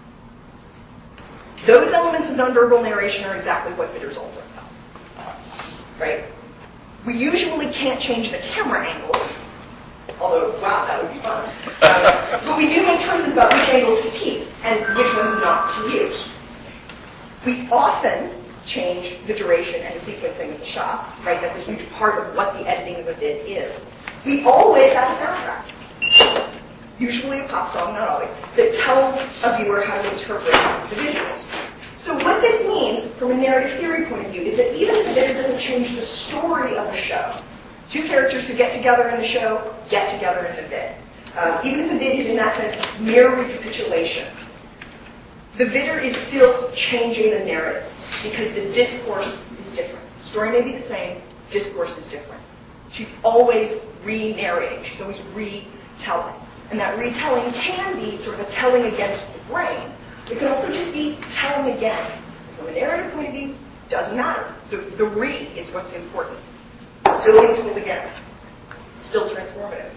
Those elements of nonverbal narration are exactly what bidders alter about, right? We usually can't change the camera angles, although, wow, that would be fun. But we do make choices about which angles to keep and which ones not to use. We often change the duration and the sequencing of the shots, right? That's a huge part of what the editing of a bid is. We always have a soundtrack, usually a pop song, not always, that tells a viewer how to interpret the visuals. So what this means, from a narrative theory point of view, is that even if the bidder doesn't doesn't change the story of a show. Two characters who get together in the show get together in the vid. Even if the vid is in that sense mere recapitulation, the vidder is still changing the narrative because the discourse is different. The story may be the same, discourse is different. She's always re-narrating. She's always retelling. And that retelling can be sort of a telling against the brain. It can also just be telling again. From a narrative point of view, doesn't matter. The re is what's important. Still being told again. Still transformative.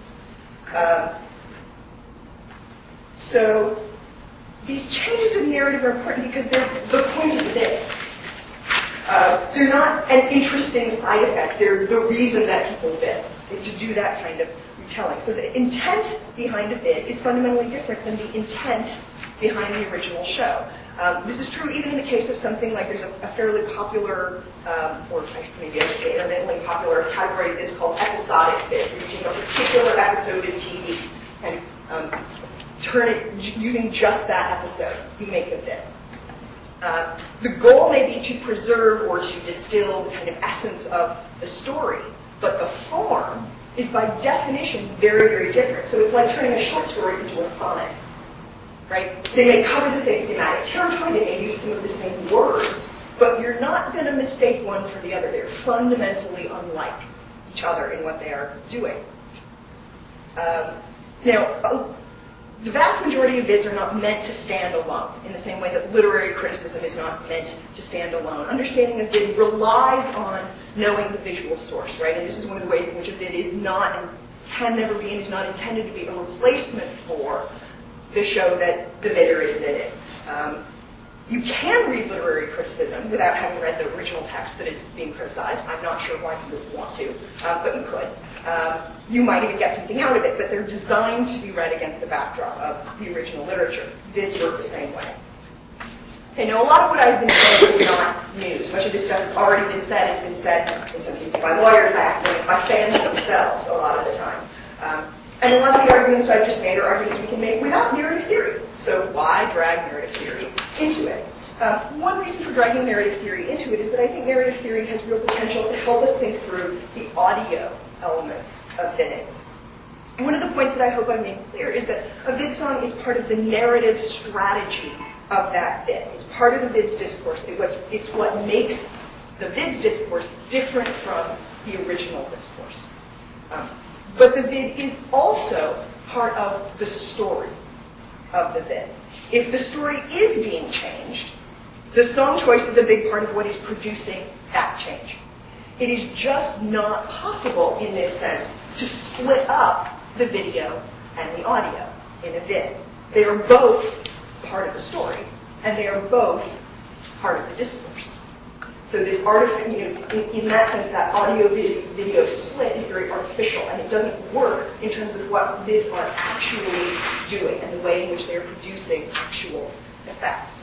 So these changes in narrative are important because they're the point of the vid. They're not an interesting side effect. They're the reason that people vid, is to do that kind of retelling. So the intent behind a vid is fundamentally different than the intent behind the original show. This is true even in the case of something like there's a fairly popular, or maybe I should say intermittently popular category that's called episodic vid. You take a particular episode of TV and turn it using just that episode. You make a vid. The goal may be to preserve or to distill the kind of essence of the story, but the form is by definition very, very different. So it's like turning a short story into a sonnet. Right? They may cover the same thematic territory, they may use some of the same words, but you're not going to mistake one for the other. They're fundamentally unlike each other in what they are doing. Now, the vast majority of vids are not meant to stand alone, in the same way that literary criticism is not meant to stand alone. Understanding a vid relies on knowing the visual source, right? And this is one of the ways in which a vid is not, and can never be, and is not intended to be a replacement for the show that the vidder is viding. You can read literary criticism without having read the original text that is being criticized. I'm not sure why you would want to, but you could. You might even get something out of it, but they're designed to be read against the backdrop of the original literature. Vids work the same way. Okay, now a lot of what I've been saying is not news. Much of this stuff has already been said. It's been said in some cases by lawyers, by academics, by fans themselves a lot of the time. And a lot of the arguments I've just made are arguments we can make without narrative theory. So why drag narrative theory into it? One reason for dragging narrative theory into it is that I think narrative theory has real potential to help us think through the audio elements of vidding. And one of the points that I hope I made clear is that a vid song is part of the narrative strategy of that vid. It's part of the vid's discourse. It's what makes the vid's discourse different from the original discourse. But the vid is also part of the story of the vid. If the story is being changed, the song choice is a big part of what is producing that change. It is just not possible in this sense to split up the video and the audio in a vid. They are both part of the story, and they are both part of the discourse. So this in that sense, that audio-video split is very artificial, and it doesn't work in terms of what vids are actually doing and the way in which they're producing actual effects.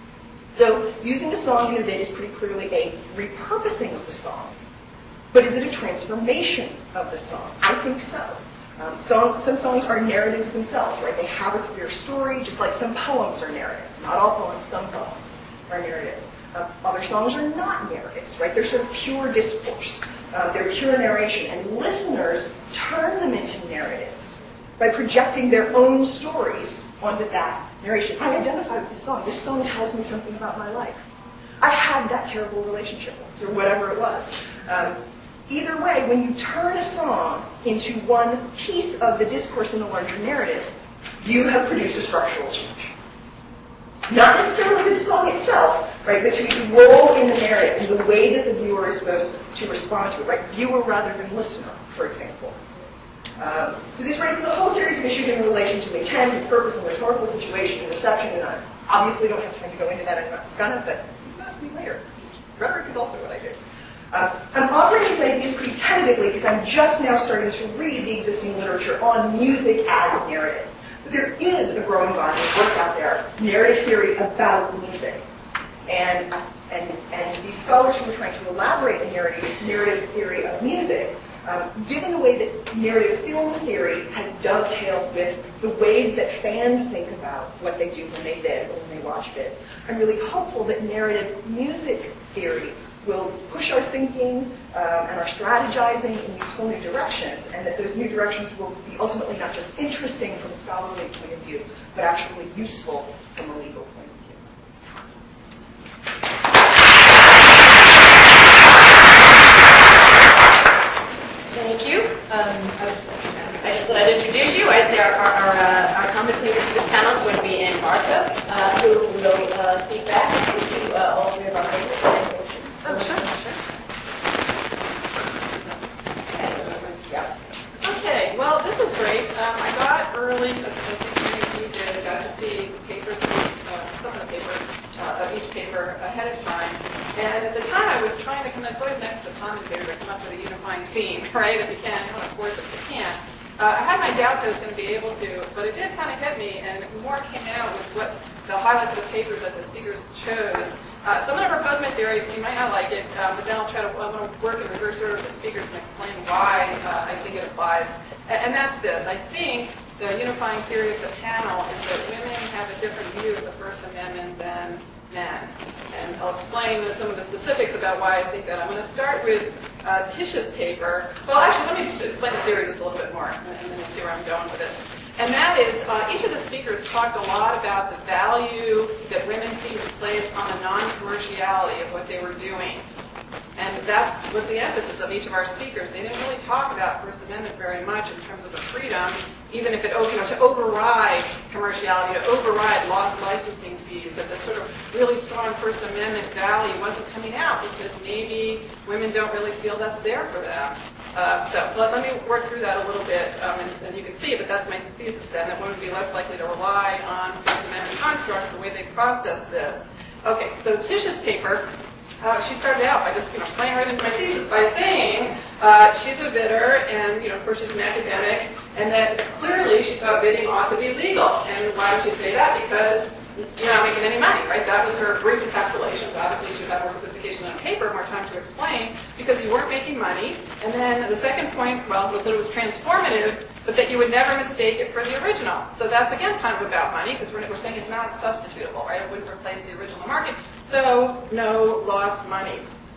So using a song in a vid is pretty clearly a repurposing of the song. But is it a transformation of the song? I think so. Some songs are narratives themselves, right? They have a clear story, just like some poems are narratives. Not all poems, some poems are narratives. Other songs are not narratives, right? They're sort of pure discourse. They're pure narration, and listeners turn them into narratives by projecting their own stories onto that narration. I identify with this song. This song tells me something about my life. I had that terrible relationship once, or whatever it was. Either way, when you turn a song into one piece of the discourse in the larger narrative, you have produced a structural change. Not necessarily with the song itself, right, but to its role in the narrative and the way that the viewer is supposed to respond to it, right? Viewer rather than listener, for example. So this raises a whole series of issues in relation to intent and purpose and rhetorical situation and reception, and I obviously don't have time to go into that. I'm not gonna, but you can ask me later. Rhetoric is also what I do. I'm offering these ideas pretty tentatively because I'm just now starting to read the existing literature on music as narrative. But there is a growing body of work out there, narrative theory about music. And these scholars who are trying to elaborate a narrative theory of music, given the way that narrative film theory has dovetailed with the ways that fans think about what they do when they vid or when they watch vid, I'm really hopeful that narrative music theory will push push our thinking and our strategizing in useful new directions, and that those new directions will be ultimately not just interesting from a scholarly point of view, but actually useful from a legal point of view. Thank you. I just thought I'd introduce you. I'd say our commentators for this panel is going to be Ann Martha, who will speak back to all three of our papers. Oh, sure. Okay, well, this is great. I got early, as I think many of you did, got to see papers, some of the paper, of each paper ahead of time. And at the time, I was trying to come up, it's always nice as a commentator to come up with a unifying theme, right? If you can, you want to force it if you can't. I had my doubts I was going to be able to, but it did kind of hit me, and more came out with what the highlights of the papers that the speakers chose. So I'm going to propose my theory. You might not like it, but then I'm going to work in reverse order of the speakers and explain why I think it applies. And that's this. I think the unifying theory of the panel is that women have a different view of the First Amendment than men. And I'll explain some of the specifics about why I think that. I'm going to start with Tish's paper. Well, actually, let me explain the theory just a little bit more, and then you'll see where I'm going with this. And that is, each of the speakers talked a lot about the value that women seem to place on the non-commerciality of what they were doing. And that was the emphasis of each of our speakers. They didn't really talk about First Amendment very much in terms of the freedom, even if it, to override commerciality, to override lost licensing fees, that this sort of really strong First Amendment value wasn't coming out because maybe women don't really feel that's there for them. So let me work through that a little bit, and you can see, but that's my thesis then, that women would be less likely to rely on First Amendment constructs the way they process this. Okay, so Tish's paper, she started out by just playing right into my thesis by saying she's a bidder, and of course she's an academic, and that clearly she thought bidding ought to be legal. And why would she say that? Because you're not making any money, right? That was her brief encapsulation. Obviously, you should have more sophistication on paper, more time to explain, because you weren't making money. And then the second point, was that it was transformative, but that you would never mistake it for the original. So that's, again, kind of about money, because we're saying it's not substitutable, right? It wouldn't replace the original market. So no lost money.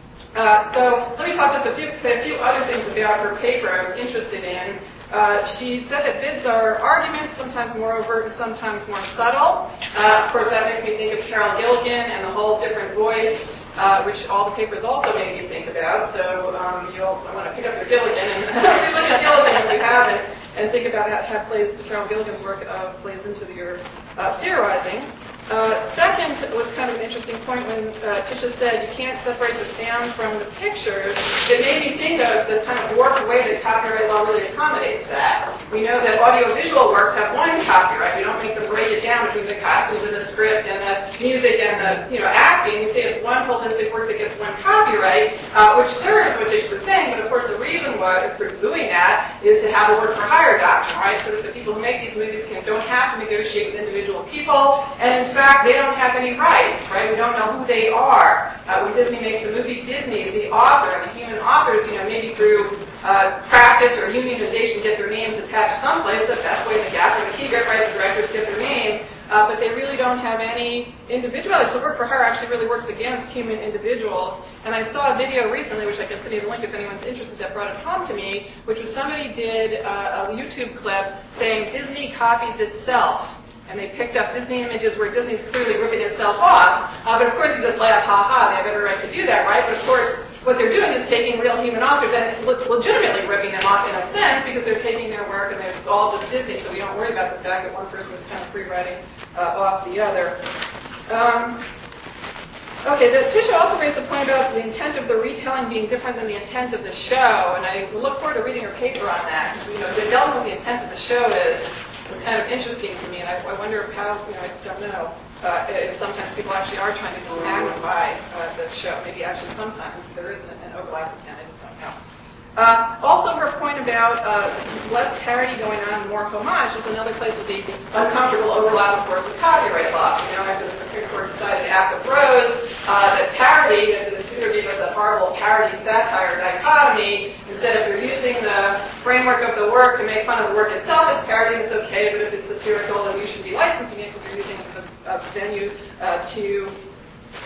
So let me talk just say a few other things about her paper I was interested in. She said that bids are arguments, sometimes more overt and sometimes more subtle. Of course, that makes me think of Carol Gilligan and the whole different voice, which all the papers also made me think about. So you'll want to pick up your Gilligan and look at Gilligan if you have it, and think about how Carol Gilligan's work plays into your theorizing. Second was kind of an interesting point when Tisha said you can't separate the sound from the pictures. It made me think of the kind of warped way that copyright law really accommodates that. We know that audiovisual works have one copyright. We don't make them break it down between the costumes and the script and the music and the acting. We say it's one holistic work that gets one copyright, which serves what Tisha was saying. But of course, the reason for doing that is to have a work for hire doctrine, right? So that the people who make these movies don't have to negotiate with individual people. And in fact, they don't have any rights, right? We don't know who they are. When Disney makes a movie, Disney is the author, and the human authors, maybe through practice or unionization, get their names attached someplace. The best way, the gap or the key grip, right? The directors get their name, but they really don't have any individuality. So work for hire actually really works against human individuals. And I saw a video recently, which I can send you the link if anyone's interested, that brought it home to me, which was somebody did a YouTube clip saying Disney copies itself. And they picked up Disney images where Disney's clearly ripping itself off. But of course, you just laugh, ha-ha, they have every right to do that, right? But of course, what they're doing is taking real human authors, and it's legitimately ripping them off in a sense, because they're taking their work, and it's all just Disney, so we don't worry about the fact that one person is kind of free-writing off the other. Okay, Tisha also raised the point about the intent of the retelling being different than the intent of the show, and I look forward to reading her paper on that, because the delta with the intent of the show is kind of interesting to me, and I wonder how, I just don't know, if sometimes people actually are trying to just magnify the show. Maybe actually sometimes there is an overlap intent, I just don't know. Also, her point about less parody going on and more homage is another place of the uncomfortable overlap, of course, with copyright law. After the Supreme Court decided the Act of Rose, that parody, that the suitor gave us that horrible parody-satire dichotomy, instead if you're using the framework of the work to make fun of the work itself as parody, it's okay, but if it's satirical, then you should be licensing it because you're using it as a venue to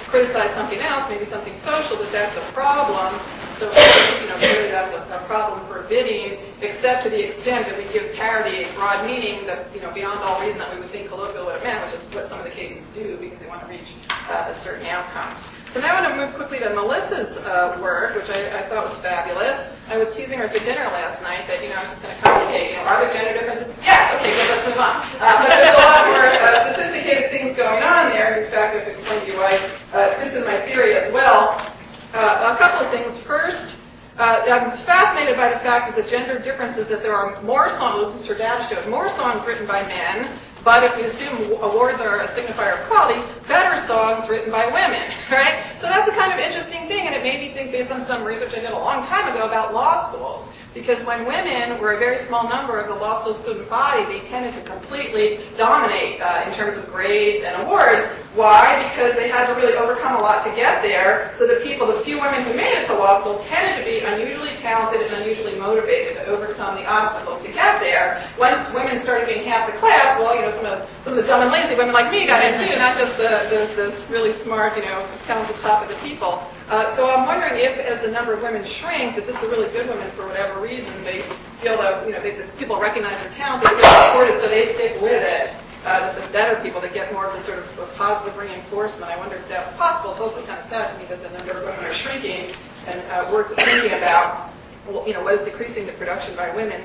criticize something else, maybe something social, that's a problem. So, clearly that's a problem forbidding, except to the extent that we give parody a broad meaning that, beyond all reason that we would think colloquial would have meant, which is what some of the cases do because they want to reach a certain outcome. So now I want to move quickly to Melissa's work, which I thought was fabulous. I was teasing her at the dinner last night that, I was just going to come and say, are there gender differences? Yes, okay, good, let's move on. But there's a lot more sophisticated things going on there. In fact, I've explained to you why it fits in my theory as well. A couple of things. First, I'm fascinated by the fact that the gender difference is that there are more songs, this is her dad showed, more songs written by men, but if we assume awards are a signifier of quality, better songs written by women, right? So that's a kind of interesting thing, and it made me think, based on some research I did a long time ago about law schools, because when women were a very small number of the law school student body, they tended to completely dominate in terms of grades and awards. Why? Because they had to really overcome a lot to get there, so the few women who made it to law school tended to be unusually talented and unusually motivated to overcome the obstacles to get there. Once women started being half the class, well, some of the dumb and lazy women like me got in too, not just the really smart, talented top of the people. So I'm wondering if, as the number of women shrink, to just the really good women, for whatever reason, they feel that, the people recognize their talent, they're really supported, so they stick with it. The better people that get more of the sort of positive reinforcement. I wonder if that's possible. It's also kind of sad to me that the number of women are shrinking, and worth thinking about, what is decreasing the production by women.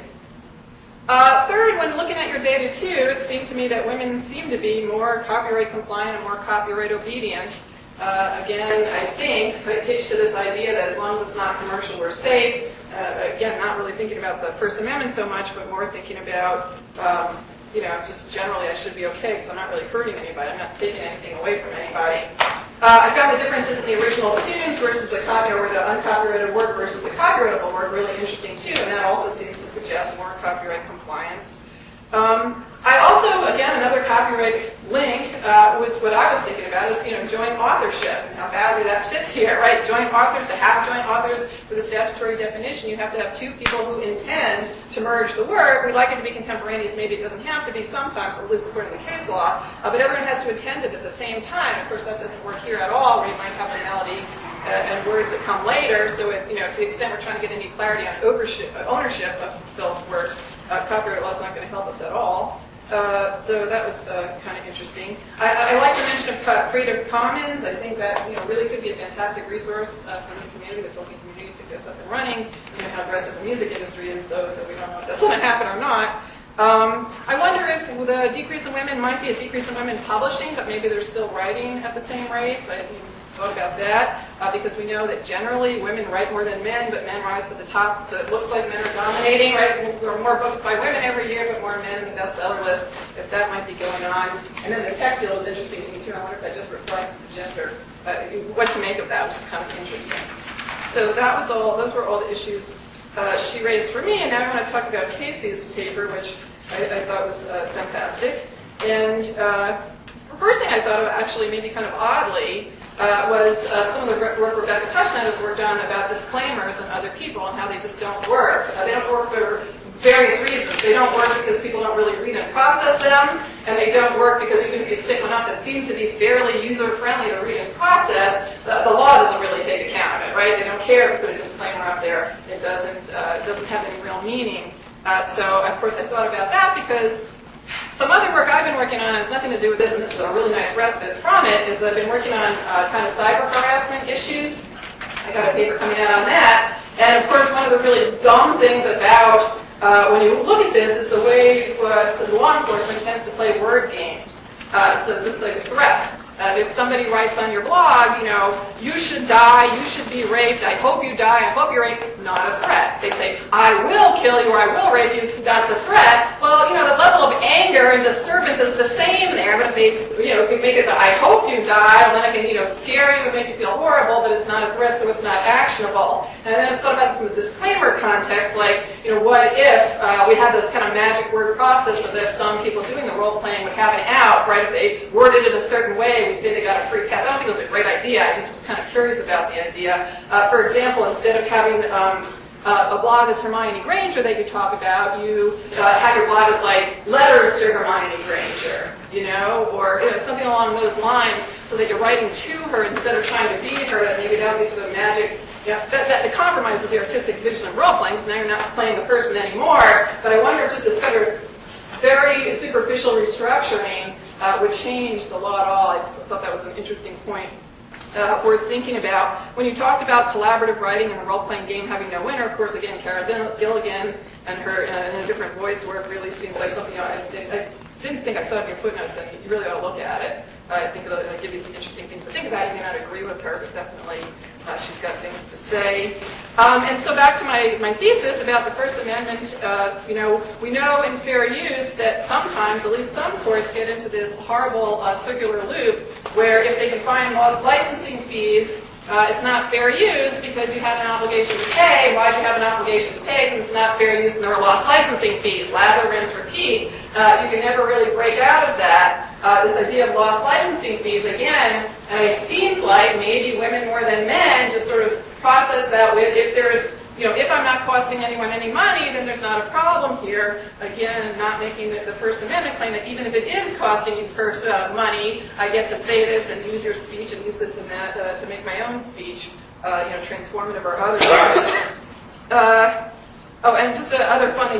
Third, when looking at your data too, it seemed to me that women seem to be more copyright compliant and more copyright obedient. Again, I think, hitched to this idea that as long as it's not commercial, we're safe. Again, not really thinking about the First Amendment so much, but more thinking about, just generally I should be okay because I'm not really hurting anybody. I'm not taking anything away from anybody. I found the differences in the original tunes versus the uncopyrighted work versus the copyrightable work really interesting too, and that also seems to suggest more copyright compliance. I also, again, another copyright link with what I was thinking about is, joint authorship, and how badly that fits here, right? Joint authors, to have joint authors with a statutory definition, you have to have two people who intend to merge the work. We like it to be contemporaneous, maybe it doesn't have to be sometimes, at least according to the case law, but everyone has to intend it at the same time. Of course, that doesn't work here at all, where you might have a melody and words that come later, so to the extent we're trying to get any clarity on ownership of fulfilled works, copyright law is not going to help us at all. So that was kind of interesting. I like the mention of Creative Commons. I think that really could be a fantastic resource for this community, the Tolkien community, to get up and running. How aggressive the music industry is, though, so we don't know if that's going to happen or not. I wonder if the decrease in women might be a decrease in women publishing, but maybe they're still writing at the same rates. I thought about that because we know that generally women write more than men, but men rise to the top, so it looks like men are dominating, right? There are more books by women every year, but more men in the bestseller list, if that might be going on. And then the tech deal is interesting to me too. I wonder if that just reflects the gender, what to make of that, which is kind of interesting. So that was all, those were all the issues she raised for me, and now I want to talk about Casey's paper, which I thought was fantastic. And the first thing I thought of, actually maybe kind of oddly, was some of the work Rebecca Tushnet has worked on about disclaimers and other people and how they just don't work. They don't work for various reasons. They don't work because people don't really read and process them, and they don't work because even if you stick one up that seems to be fairly user-friendly to read and process, the law doesn't really take account of it, right? They don't care if you put a disclaimer up there. It doesn't have any real meaning. So, of course, I thought about that because some other work I've been working on has nothing to do with this, and this is a really nice respite from it, is I've been working on kind of cyber harassment issues. I got a paper coming out on that. And, of course, one of the really dumb things about when you look at this is the way law enforcement tends to play word games. So this is like threats. If somebody writes on your blog, you should die, you should be raped, I hope you die, I hope you're raped, not a threat. They say, I will kill you or I will rape you, that's a threat. Well, the level of anger and disturbance is the same there, but if they make it I hope you die, then it can, scare you and make you feel horrible, but it's not a threat, so it's not actionable. And then it's thought about this in the disclaimer context, like, what if we had this kind of magic word process so that some people doing the role playing would have an out, right? If they worded it a certain way, we'd say they got a free pass. I don't think it was a great idea. I just was kind of curious about the idea. For example, instead of having a blog as Hermione Granger that you talk about, you have your blog as like letters to Hermione Granger, or something along those lines. so that you're writing to her instead of trying to be her, that maybe that would be sort of magic. That compromises the artistic vision of role-playing, so now you're not playing the person anymore, but I wonder if just this sort of very superficial restructuring would change the law at all. I just thought that was an interesting point worth thinking about. When you talked about collaborative writing and a role-playing game having no winner, of course, again, Kara Gilligan and her in a different voice work really seems like something I didn't think I saw in your footnotes, and you really ought to look at it. I think it'll give you some interesting things to think about. You may not agree with her, but definitely she's got things to say. And so back to my thesis about the First Amendment, we know in fair use that sometimes, at least some courts, get into this horrible circular loop where if they can find lost licensing fees, it's not fair use because you had an obligation to pay. Why did you have an obligation to pay? Because it's not fair use and there were lost licensing fees. Lather, rinse, repeat. You can never really break out of that. This idea of lost licensing fees, again, and it seems like maybe women more than men just sort of process that with if I'm not costing anyone any money, then there's not a problem here. Again, not making the First Amendment claim that even if it is costing you money, I get to say this and use your speech and use this and that to make my own speech, transformative or otherwise. And just other funny,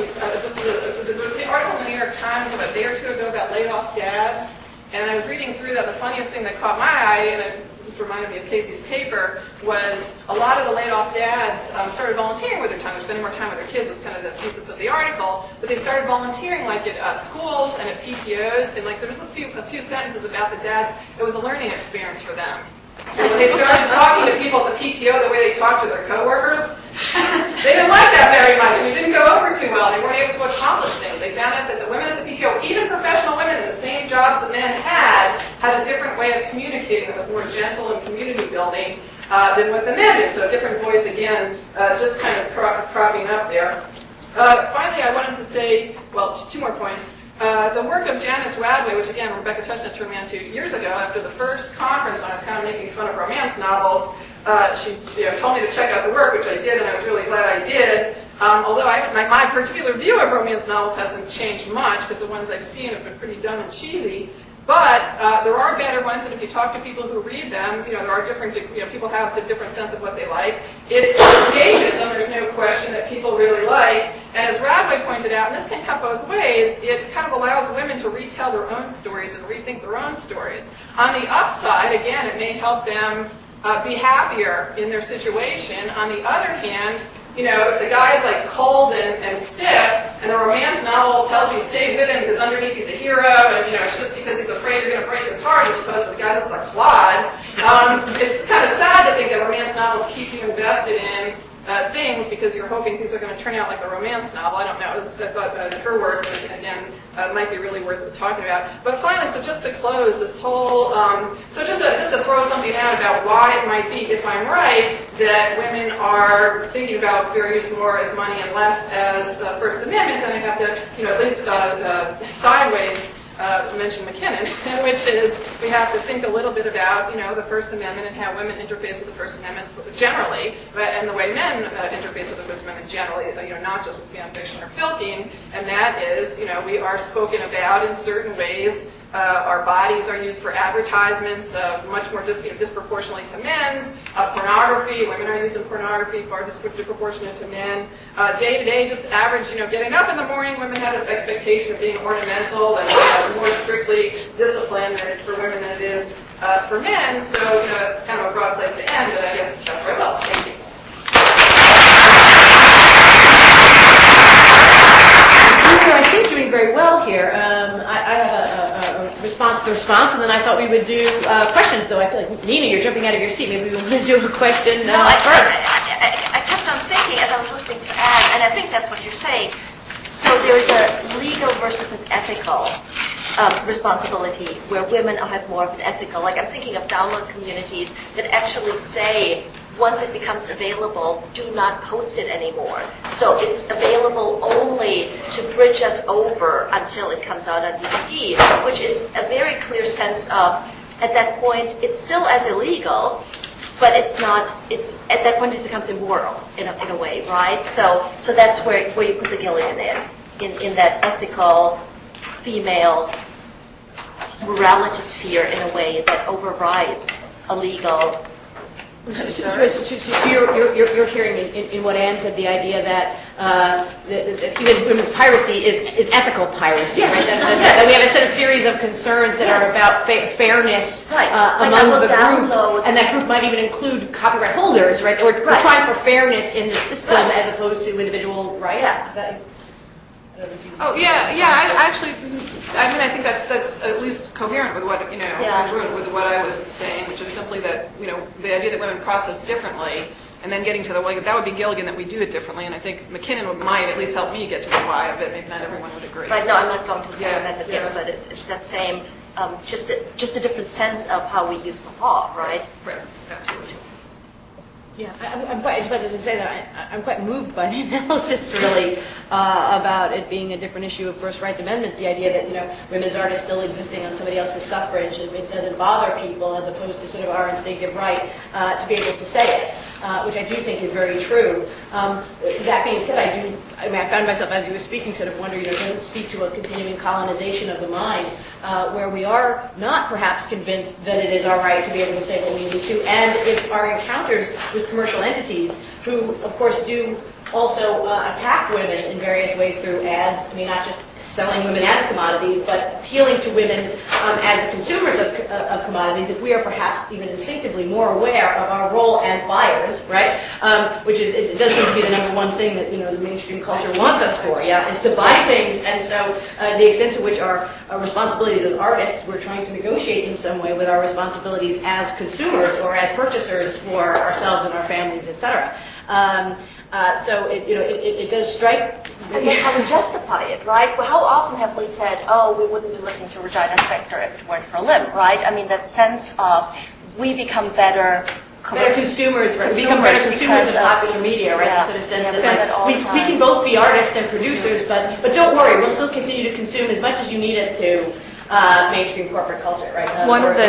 there was the article in the New York Times about a day or two ago about laid-off dads, and I was reading through that. The funniest thing that caught my eye, and it just reminded me of Casey's paper, was a lot of the laid-off dads started volunteering with their time. They're spending more time with their kids was kind of the thesis of the article, but they started volunteering like at schools and at PTOs, and like there was a few sentences about the dads. It was a learning experience for them. And when they started talking to people at the PTO the way they talked to their coworkers, they didn't like that very much, and it didn't go over too well. They weren't able to accomplish things. They found out that the women at the PTO, even professional women in the same jobs that men had a different way of communicating that was more gentle and community building than what the men did. So a different voice, again, just kind of cropping up there. Finally, I wanted to say, two more points. The work of Janice Radway, which again Rebecca Tushnet turned me on to years ago after the first conference when I was kind of making fun of romance novels, she told me to check out the work, which I did, and I was really glad I did. Although my particular view of romance novels hasn't changed much because the ones I've seen have been pretty dumb and cheesy. But there are better ones, and if you talk to people who read them, there are different. People have a different sense of what they like. It's escapism, there's no question, that people really like. And as Radway pointed out, and this can cut both ways, it kind of allows women to retell their own stories and rethink their own stories. On the upside, again, it may help them be happier in their situation. On the other hand, if the guy's like cold and stiff, and the romance novel tells you stay with him because underneath he's a hero, and it's just because he's afraid you're going to break his heart as opposed to the guy's just a clod. It's kind of sad to think that romance novels keep you invested in things because you're hoping things are going to turn out like a romance novel. I don't know. I thought her work, again, might be really worth talking about. But finally, so just to close this whole, just to throw something out about why it might be, if I'm right, that women are thinking about fair use more as money and less as the First Amendment, then I have to, at least sideways, mention McKinnon, which is we have to think a little bit about, the First Amendment and how women interface with the First Amendment generally, and the way men interface with the First Amendment generally, not just with fan fiction or filking, and that is, we are spoken about in certain ways. Our bodies are used for advertisements, much more disproportionately to men's. Pornography, women are used in pornography far disproportionate to men. Day to day, just average, getting up in the morning, women have this expectation of being ornamental and more strictly disciplined for women than it is for men. So, that's kind of a broad place to end, but I guess that's where I will. Thank you. I think doing very well here. I have a response to the response, and then I thought we would do questions, though I feel like, Nina, you're jumping out of your seat. Maybe we want to do a question first. I kept on thinking as I was listening to Anne, and I think that's what you're saying. So there's a legal versus an ethical responsibility where women have more of an ethical. Like I'm thinking of download communities that actually say, once it becomes available, do not post it anymore. So it's available only to bridge us over until it comes out on DVD, which is a very clear sense of, at that point, it's still as illegal, but it's not, at that point it becomes immoral in a way, right? So that's where you put the Gilligan in that ethical female morality sphere in a way that overrides a legal. So you're hearing in what Anne said the idea that even women's piracy is ethical piracy, right? That we have a set of series of concerns that are about fairness among the group, and that group might even include copyright holders, right? We're trying for fairness in the system as opposed to individual rights. Yeah. I think that's at least coherent with what with what I was saying, which is simply that the idea that women process differently, and then getting to the why. That would be Gilligan, that we do it differently, and I think McKinnon might at least help me get to the why of it. Maybe not everyone would agree. Right? No, I'm not going to the method yet, but it's that same, just a different sense of how we use the law, right? Right. Absolutely. Yeah, I'm quite. I just wanted to say that I'm quite moved by the analysis, really, about it being a different issue of first rights amendment. The idea that women's art is still existing on somebody else's suffrage, it doesn't bother people, as opposed to sort of our instinctive right to be able to say it, which I do think is very true. That being said, I found myself as you were speaking, sort of wondering, does it speak to a continuing colonization of the mind, where we are not perhaps convinced that it is our right to be able to say what we need to, and if our encounters with commercial entities, who of course do also attack women in various ways through ads. I mean, not just selling women as commodities, but appealing to women as the consumers of commodities, if we are perhaps even instinctively more aware of our role as buyers, right? Which is, it does seem to be the number one thing that the mainstream culture wants us for, is to buy things. And so the extent to which our responsibilities as artists, we're trying to negotiate in some way with our responsibilities as consumers or as purchasers for ourselves and our families, etc. So it does strike. And then how we justify it, right? Well, how often have we said, we wouldn't be listening to Regina Spektor if it weren't for Lim, right? I mean, that sense of we become better consumers, right? We become better consumers of popular media, right? The sort of sense that we can both be artists and producers, but don't worry, we'll still continue to consume as much as you need us to mainstream corporate culture, right? One of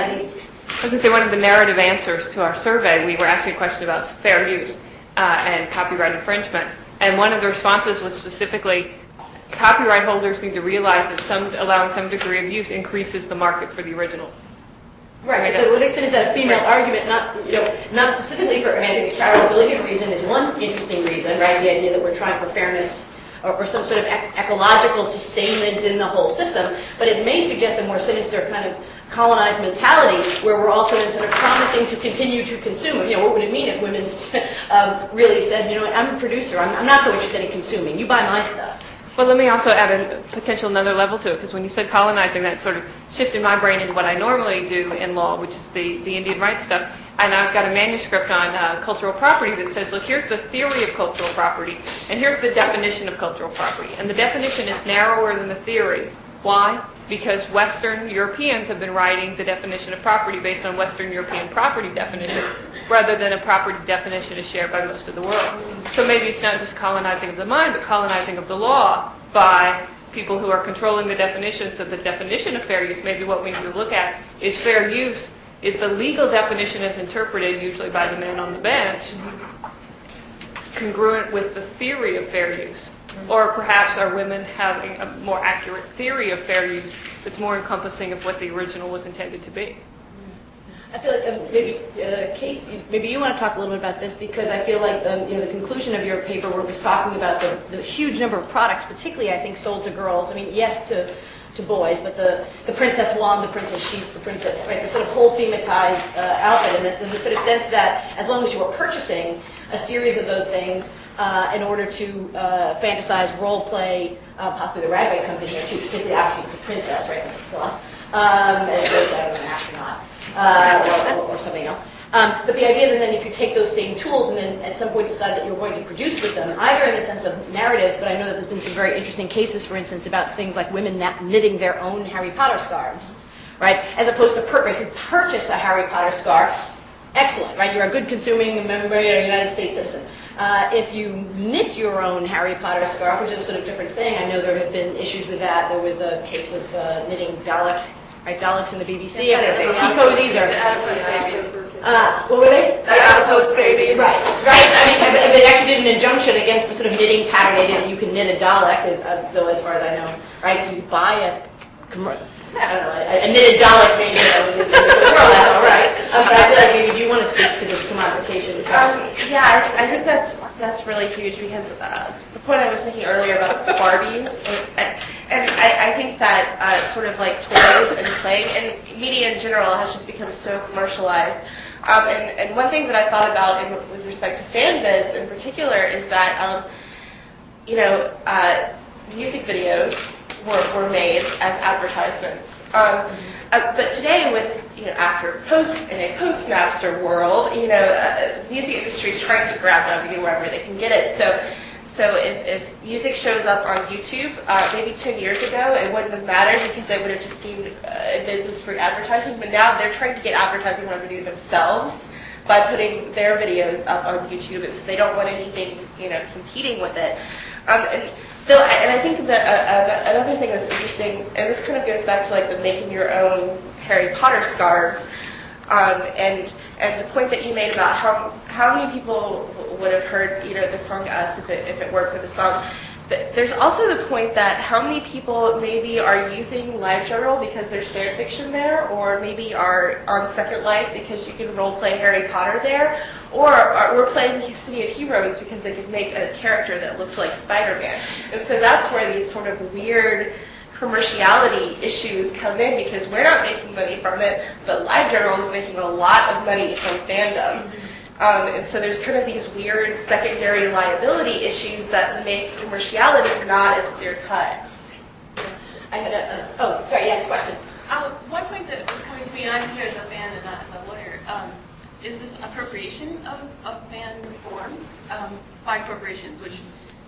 the narrative answers to our survey, we were asking a question about fair use and copyright infringement. And one of the responses was specifically, copyright holders need to realize that allowing some degree of use increases the market for the original. Right. So to what extent is that a female argument? Not specifically for, I think the Carol Gilligan reason is one interesting reason, right? The idea that we're trying for fairness or some sort of ecological sustainment in the whole system. But it may suggest a more sinister kind of colonized mentality where we're also then sort of promising to continue to consume. What would it mean if women really said, I'm a producer, I'm not so interested in consuming, you buy my stuff. Well, let me also add a potential another level to it, because when you said colonizing, that sort of shifted my brain into what I normally do in law, which is the Indian rights stuff. And I've got a manuscript on cultural property that says, look, here's the theory of cultural property, and here's the definition of cultural property. And the definition is narrower than the theory. Why? Because Western Europeans have been writing the definition of property based on Western European property definition, rather than a property definition is shared by most of the world. So maybe it's not just colonizing of the mind, but colonizing of the law by people who are controlling the definition. So the definition of fair use, maybe what we need to look at is fair use is the legal definition as interpreted, usually by the man on the bench, congruent with the theory of fair use. Or perhaps are women having a more accurate theory of fair use that's more encompassing of what the original was intended to be? I feel like Case, maybe you want to talk a little bit about this, because I feel like the conclusion of your paper where it was talking about the huge number of products, particularly I think sold to girls. I mean, yes, to boys, but the princess wand, the princess sheets, the princess, right, the sort of whole thematized outfit, and the sort of sense that as long as you are purchasing a series of those things in order to fantasize role play, possibly the ragweed comes in here too, particularly obviously with the princess, right, that's a plus, as opposed to an astronaut or something else. But the idea that then if you take those same tools and then at some point decide that you're going to produce with them, either in the sense of narratives, but I know that there's been some very interesting cases, for instance, about things like women knitting their own Harry Potter scarves, right? As opposed to if you purchase a Harry Potter scarf, excellent, right? You're a good consuming member, you're a United States citizen. If you knit your own Harry Potter scarf, which is a sort of different thing, I know there have been issues with that. There was a case of knitting Dalek. Right, Daleks in the BBC. Cozies what were they? The Adipose babies. Right. I mean, they actually did an injunction against the sort of knitting pattern. They did that you can knit a Dalek, though as far as I know. Right, so you buy I don't know, a knitted Dalek maybe in the world, that's all right. But I feel like maybe you want to speak to this commodification. Yeah, I think that's really huge because the point I was making earlier about Barbies, and I think that sort of like toys and playing, and media in general has just become so commercialized. And one thing that I thought about with respect to fan vids in particular is that, music videos were made as advertisements. But today, after in a post-Napster world, the music industry is trying to grab revenue wherever they can get it. So if music shows up on YouTube, maybe 10 years ago, it wouldn't have mattered because they would have just seen bids as free advertising. But now they're trying to get advertising revenue themselves by putting their videos up on YouTube, and so they don't want anything, competing with it. And I think that another thing that's interesting, and this kind of goes back to like the making your own Harry Potter scarves, and the point that you made about how many people would have heard the song Us if it weren't for the song. There's also the point that how many people maybe are using LiveJournal because there's fan fiction there, or maybe are on Second Life because you can role play Harry Potter there, or we're playing City of Heroes because they could make a character that looked like Spider-Man. And so that's where these sort of weird commerciality issues come in, because we're not making money from it, but LiveJournal is making a lot of money from fandom. And so there's kind of these weird secondary liability issues that make commerciality not as clear cut. I had a question. One point that was coming to me, and I'm here as a fan and not as a lawyer, is this appropriation of fan forms by corporations, which,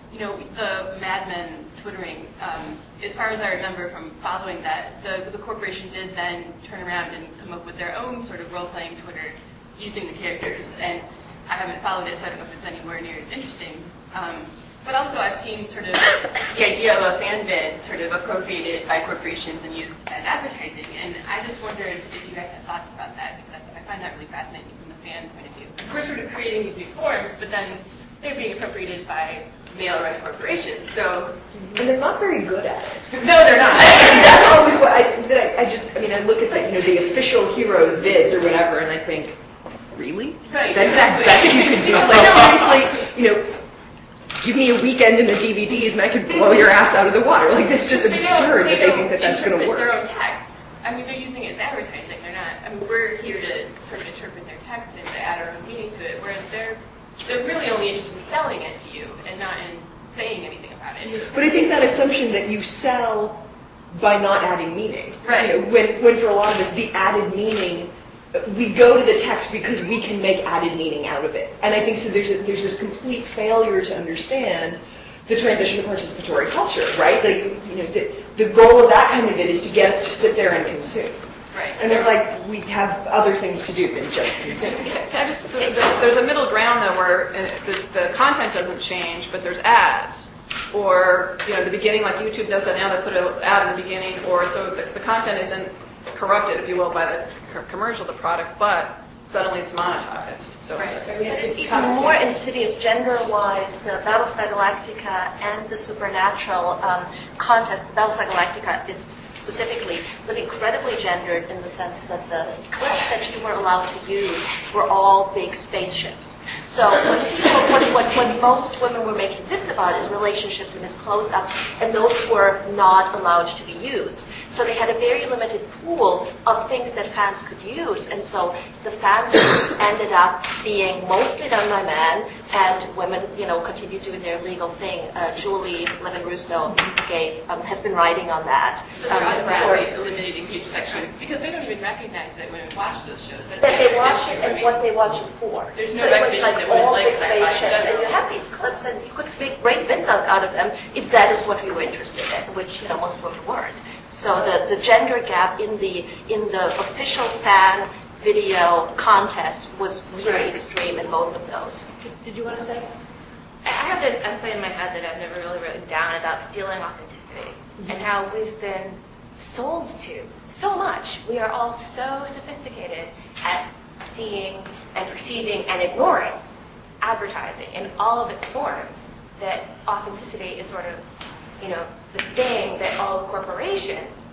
the Mad Men twittering, as far as I remember from following that, the corporation did then turn around and come up with their own sort of role-playing Twitter using the characters, and I haven't followed it, so I don't know if it's anywhere near as interesting. But also I've seen sort of the idea of a fan vid sort of appropriated by corporations and used as advertising, and I just wondered if you guys had thoughts about that, because I find that really fascinating from the fan point of view. Because we're sort of creating these new forms, but then they're being appropriated by male rights corporations, so... And they're not very good at it. No, they're not. That's always what I look at the official heroes vids or whatever, and I think, really? Right, That's exactly. the best you could do. Like, seriously, give me a weekend in the DVDs and I could blow your ass out of the water. Like, that's just absurd that they think that that's going to work. Their own text. I mean, they're using it as advertising. They're not. I mean, we're here to sort of interpret their text and to add our own meaning to it, whereas they're really only interested in selling it to you and not in saying anything about it. But I think that assumption that you sell by not adding meaning. Right. When for a lot of us, the added meaning, we go to the text because we can make added meaning out of it. And I think so there's this complete failure to understand the transition to participatory culture, right? Like, the goal of that kind of it is to get us to sit there and consume. Right. And they're like, we have other things to do than just consume. There's a middle ground though where the content doesn't change, but there's ads. Or, the beginning, like YouTube does that now, they put an ad in the beginning, or so the content isn't corrupted, if you will, by the commercial, the product, but suddenly it's monetized. So it's even more insidious gender-wise. The Battlestar Galactica and the Supernatural contest, the Battlestar Galactica is specifically was incredibly gendered in the sense that the clips that you were allowed to use were all big spaceships. So what most women were making bits about is relationships and his close-ups, and those were not allowed to be used. So they had a very limited pool of things that fans could use, and so the fan bits ended up being mostly done by men, and women, continued doing their legal thing. Julie Levin-Russo has been writing on that. So they're on Broadway eliminating huge sections because they don't even recognize that women watch those shows. That they watch it and what they watch it for. There's no so it was recognition like that women all like big sci-fi. spaceships, and you had these clips, and you could make great bits out of them if that is what we were interested in, which most women weren't. So the gender gap in the official fan video contest was really extreme in both of those. Did you want to say? I have this essay in my head that I've never really written down about stealing authenticity and how we've been sold to so much. We are all so sophisticated at seeing and perceiving and ignoring advertising in all of its forms that authenticity is sort of, the thing that all corporations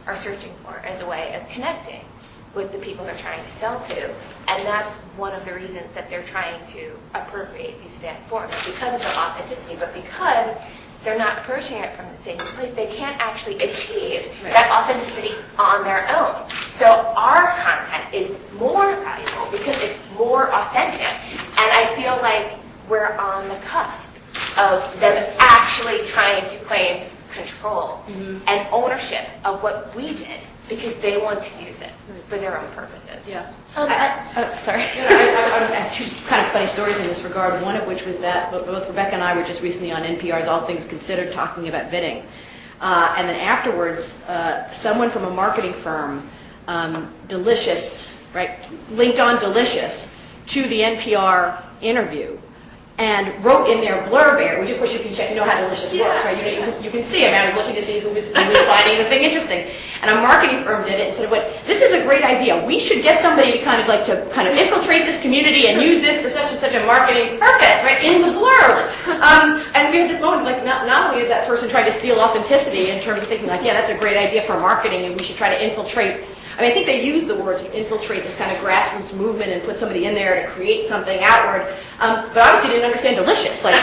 are searching for as a way of connecting with the people they're trying to sell to. And that's one of the reasons that they're trying to appropriate these fan forums, because of the authenticity, but because they're not approaching it from the same place. They can't actually achieve that authenticity on their own. So our content is more valuable because it's more authentic. And I feel like we're on the cusp of them actually trying to claim control and ownership of what we did, because they want to use it for their own purposes. Yeah. Sorry. I just have two kind of funny stories in this regard, one of which was that both Rebecca and I were just recently on NPR's All Things Considered talking about bidding. And then afterwards, someone from a marketing firm, Delicious, right, linked on Delicious to the NPR interview and wrote in their blurb area, which of course you can check, you know how Delicious works, right? You can see. I mean, I was looking to see who was finding the thing interesting. And a marketing firm did it and said, this is a great idea. We should get somebody to kind of infiltrate this community and use this for such and such a marketing purpose, right, in the blurb. And we had this moment, like, not only is that person trying to steal authenticity in terms of thinking, like, yeah, that's a great idea for marketing and we should try to infiltrate. I mean, I think they use the word to infiltrate this kind of grassroots movement and put somebody in there to create something outward. But obviously didn't understand Delicious. Like, so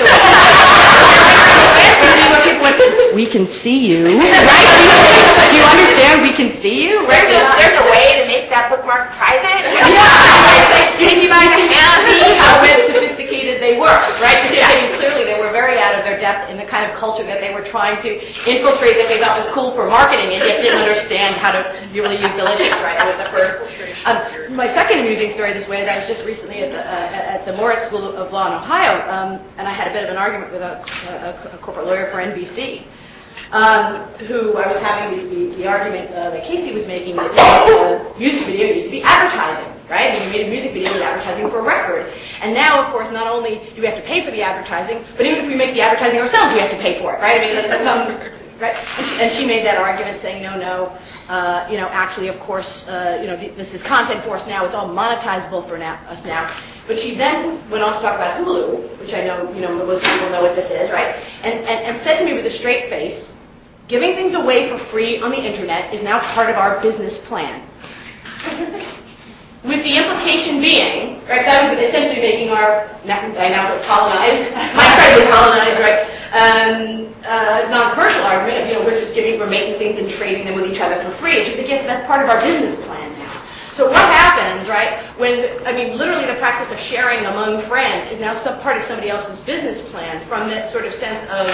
we can see you, right? Do you understand? We can see you, right? There's a way to make that bookmark private. Can you see how sophisticated they were, right? Because clearly they were very out of their depth in the kind of culture that they were trying to infiltrate that they thought was cool for marketing, and yet didn't understand how to really use Delicious, right? That was the first. My second amusing story this way is I was just recently at the Moritz School of Law in Ohio, and I had a bit of an argument with a corporate lawyer for NBC, who I was having the argument that Casey was making that music video used to be advertising, right? When you made a music video, it was advertising for a record. And now, of course, not only do we have to pay for the advertising, but even if we make the advertising ourselves, we have to pay for it, right? I mean, that becomes, right? And she made that argument saying, no, actually, of course, this is content for us now. It's all monetizable for us now. But she then went on to talk about Hulu, which I know, most people know what this is, right? And said to me with a straight face, giving things away for free on the internet is now part of our business plan. With the implication being, right, because I was essentially making our, I now put colonized, my credit was colonized, right, non-commercial argument of, we're making things and trading them with each other for free. And she said, yes, but that's part of our business plan now. So what happens, right, literally the practice of sharing among friends is now some part of somebody else's business plan from that sort of sense of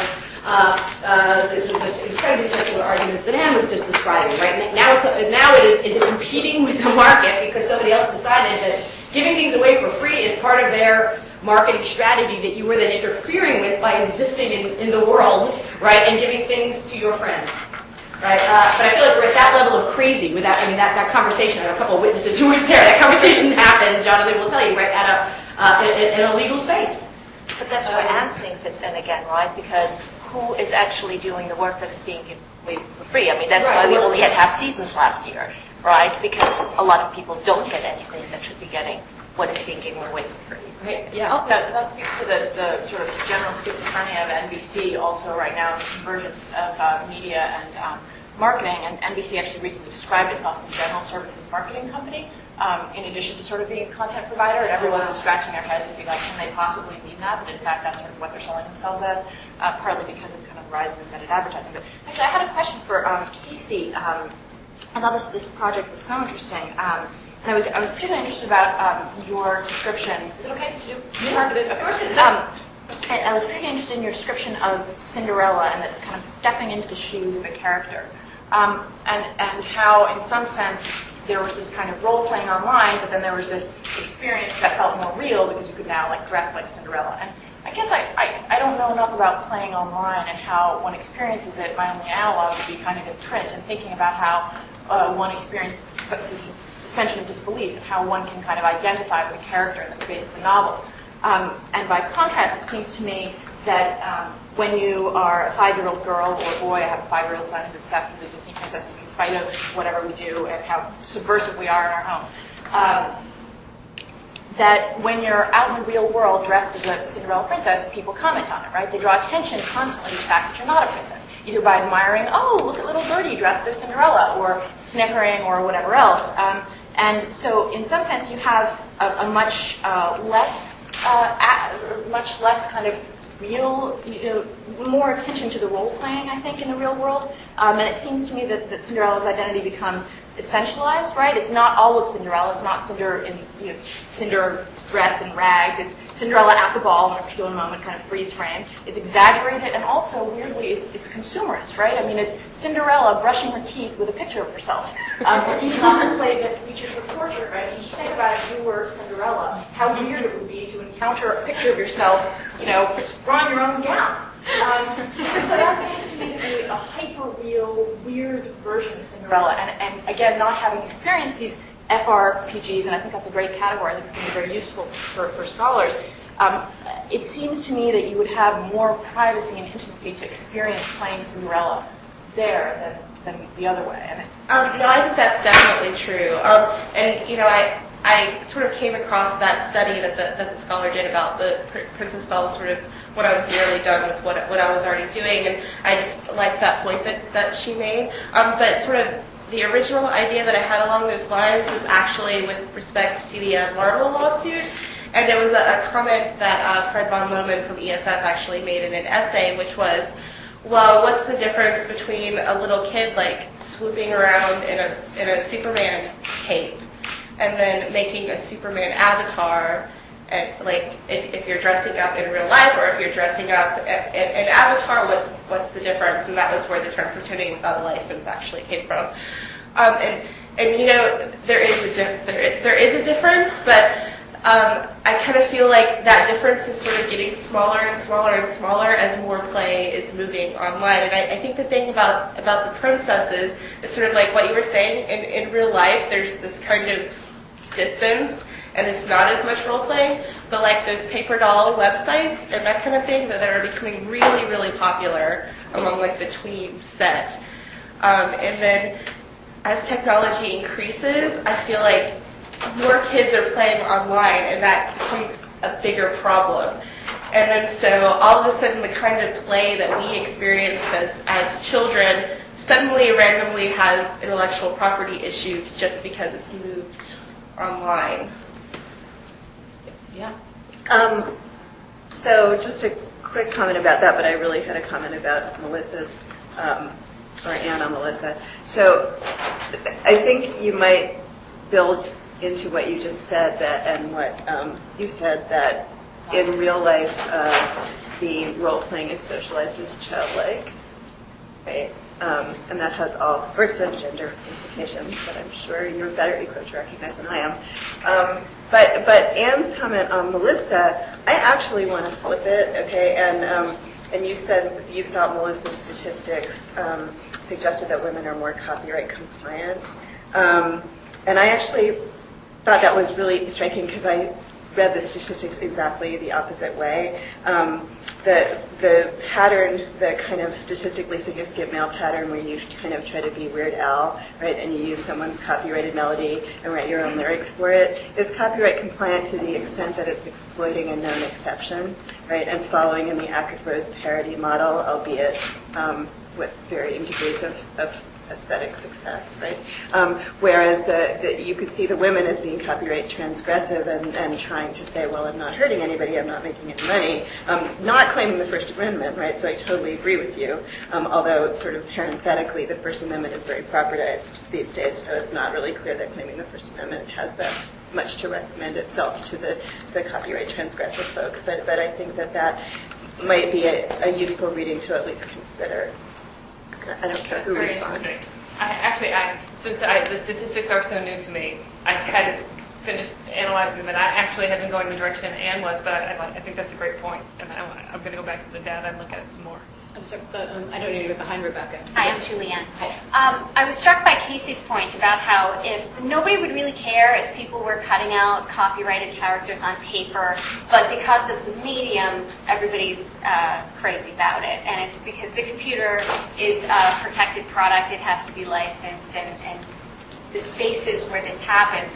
this incredibly circular arguments that Anne was just describing, right? Now it is competing with the market because somebody else decided that giving things away for free is part of their marketing strategy that you were then interfering with by existing in the world, right, and giving things to your friends. Right, but I feel like we're at that level of crazy with that. I mean, that conversation. I have a couple of witnesses who were there. That conversation happened. Jonathan will tell you, right, in a legal space. But that's where Anne's thing fits in again, right? Because who is actually doing the work that's being given away for free? I mean, that's why we only had half seasons last year, right? Because a lot of people don't get anything that should be getting what is being given away for free. Right. Yeah. That speaks to the sort of general schizophrenia of NBC also right now, the convergence of media and marketing. And NBC actually recently described itself as a general services marketing company, in addition to sort of being a content provider. And everyone was scratching their heads and being like, can they possibly mean that? But in fact, that's sort of what they're selling themselves as, partly because of kind of the rise of embedded advertising. But actually, I had a question for Casey. I thought this project was so interesting. And I was particularly interested about your description. Is it okay to do marketed? Of course it is. I was pretty interested in your description of Cinderella and the kind of stepping into the shoes of a character, and how, in some sense, there was this kind of role playing online, but then there was this experience that felt more real because you could now like dress like Cinderella. And I guess I don't know enough about playing online and how one experiences it. My only analog would be kind of in print and thinking about how one experiences suspension of disbelief and how one can kind of identify with a character in the space of a novel. And by contrast, it seems to me that when you are a 5-year-old girl or boy, I have a 5-year-old son who's obsessed with the Disney princesses in spite of whatever we do and how subversive we are in our home, that when you're out in the real world dressed as a Cinderella princess, people comment on it, right? They draw attention constantly to the fact that you're not a princess. either by admiring, oh, look at little Birdie dressed as Cinderella, or snickering, or whatever else. And so, in some sense, you have a much less kind of real, more attention to the role playing, I think, in the real world. And it seems to me that Cinderella's identity becomes essentialized, right? It's not all of Cinderella. It's not Cinder in Cinder dress and rags. It's Cinderella at the ball in a particular moment, kind of freeze frame. It's exaggerated, and also weirdly, it's consumerist, right? I mean, it's Cinderella brushing her teeth with a picture of herself, or eating off a plate that features her portrait, right? You just think about if you were Cinderella, how weird it would be to encounter a picture of yourself, drawing your own gown. And so that seems to me to be a hyper-real, weird version of Cinderella. And again, not having experienced these FRPGs, and I think that's a great category. I think it's going to be very useful for scholars. It seems to me that you would have more privacy and intimacy to experience playing Cinderella there than the other way. No, I think that's definitely true. I sort of came across that study that the scholar did about the Princess Doll sort of when I was nearly done with what I was already doing, and I just liked that point that she made. But sort of the original idea that I had along those lines was actually with respect to the Marvel lawsuit, and it was a comment that Fred von Lohman from EFF actually made in an essay, which was, well, what's the difference between a little kid like swooping around in a Superman cape and then making a Superman avatar, and like if you're dressing up in real life or if you're dressing up in Avatar, what's the difference? And that was where the term pretending without a license actually came from. And there is a difference, but I kind of feel like that difference is sort of getting smaller and smaller and smaller as more play is moving online. And I think the thing about the princesses is sort of like what you were saying. In real life, there's this kind of distance, and it's not as much role playing. But like those paper doll websites and that kind of thing that are becoming really, really popular among like the tween set. And then as technology increases, I feel like more kids are playing online, and that becomes a bigger problem. And then so all of a sudden the kind of play that we experienced as children suddenly randomly has intellectual property issues just because it's moved online. Yeah. So just a quick comment about that, but I really had a comment about Melissa's, or Anna Melissa. So I think you might build into what you just said and what you said, that in real life the role-playing is socialized as childlike, right? And that has all sorts of gender implications that I'm sure you're better equipped to recognize than I am. But Anne's comment on Melissa, I actually want to flip it, okay? And you said you thought Melissa's statistics suggested that women are more copyright compliant. And I actually thought that was really striking because I read the statistics exactly the opposite way. The pattern, the kind of statistically significant male pattern where you kind of try to be Weird Al, right, and you use someone's copyrighted melody and write your own lyrics for it, is copyright compliant to the extent that it's exploiting a known exception, right, and following in the Ackett Rose parody model, albeit with varying degrees of aesthetic success, right? Whereas you could see the women as being copyright transgressive and trying to say, well, I'm not hurting anybody, I'm not making any money, not claiming the First Amendment, right? So I totally agree with you, although sort of parenthetically, the First Amendment is very propertized these days, so it's not really clear that claiming the First Amendment has that much to recommend itself to the copyright transgressive folks. But I think that might be a useful reading to at least consider. I don't care who responds. Since the statistics are so new to me, I had to finish analyzing them, and I actually have been going the direction Anne was, but I think that's a great point, and I'm going to go back to the data and look at it some more. I'm sorry, I don't know, you're behind Rebecca. Hi, I'm Julianne. I was struck by Casey's point about how if nobody would really care if people were cutting out copyrighted characters on paper, but because of the medium, everybody's crazy about it. And it's because the computer is a protected product, it has to be licensed, and the spaces where this happens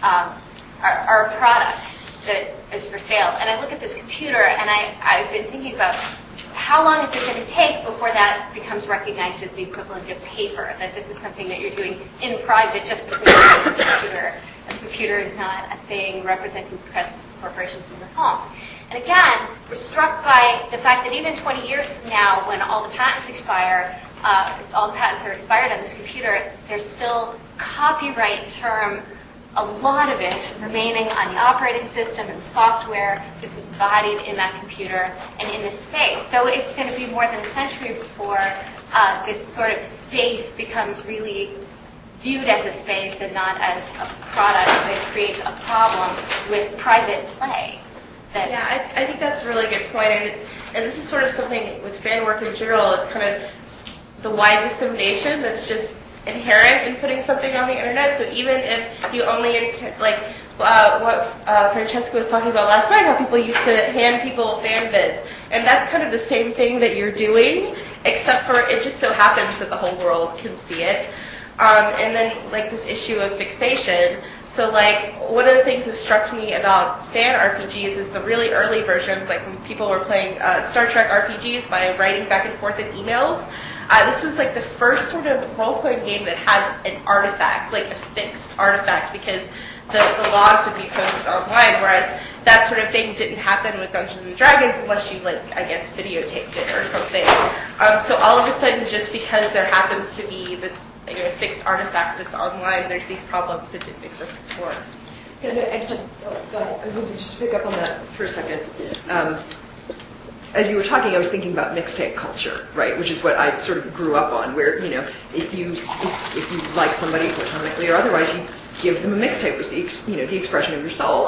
are a product that is for sale. And I look at this computer, and I've been thinking about how long is it going to take before that becomes recognized as the equivalent of paper, that this is something that you're doing in private just between you and the computer, and the computer is not a thing representing the presence of corporations in the homes. And again, we're struck by the fact that even 20 years from now, when all the patents expire, all the patents are expired on this computer, there's still copyright term, a lot of it remaining on the operating system and software that's embodied in that computer and in this space. So it's going to be more than a century before this sort of space becomes really viewed as a space and not as a product that creates a problem with private play. Yeah, I think that's a really good point. And this is sort of something with fan work in general, is kind of the wide dissemination that's just inherent in putting something on the internet. So even if you only what Francesca was talking about last night, how people used to hand people fan vids, and that's kind of the same thing that you're doing, except for it just so happens that the whole world can see it. And then like this issue of fixation. So like one of the things that struck me about fan RPGs is the really early versions, like when people were playing Star Trek RPGs by writing back and forth in emails. This was like the first sort of role-playing game that had an artifact, like a fixed artifact, because the logs would be posted online, whereas that sort of thing didn't happen with Dungeons and Dragons unless you, like, I guess, videotaped it or something. So all of a sudden, just because there happens to be this fixed artifact that's online, there's these problems that didn't exist before. Go ahead. I was going to just pick up on that for a second. As you were talking, I was thinking about mixtape culture, right, which is what I sort of grew up on, where, if you like somebody platonically or otherwise, you give them a mixtape, was the expression of your soul.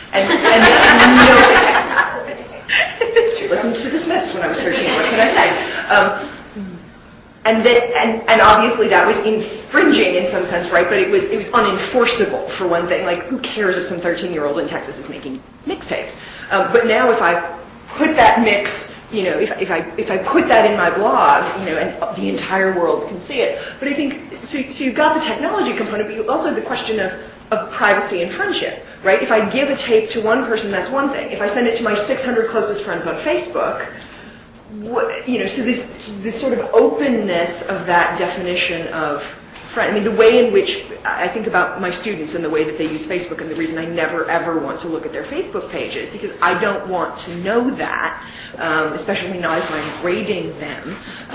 Listened to the Smiths when I was 13. What can I say? And obviously that was infringing in some sense, right? But it was unenforceable for one thing. Like, who cares if some 13-year-old in Texas is making mixtapes? But now if I put that mix, if I put that in my blog, and the entire world can see it. But I think so you've got the technology component, but you also have the question of privacy and friendship, right? If I give a tape to one person, that's one thing. If I send it to my 600 closest friends on Facebook, so this sort of openness of that definition of friend. I mean, the way in which I think about my students and the way that they use Facebook, and the reason I never ever want to look at their Facebook pages, because I don't want to know that, especially not if I'm grading them.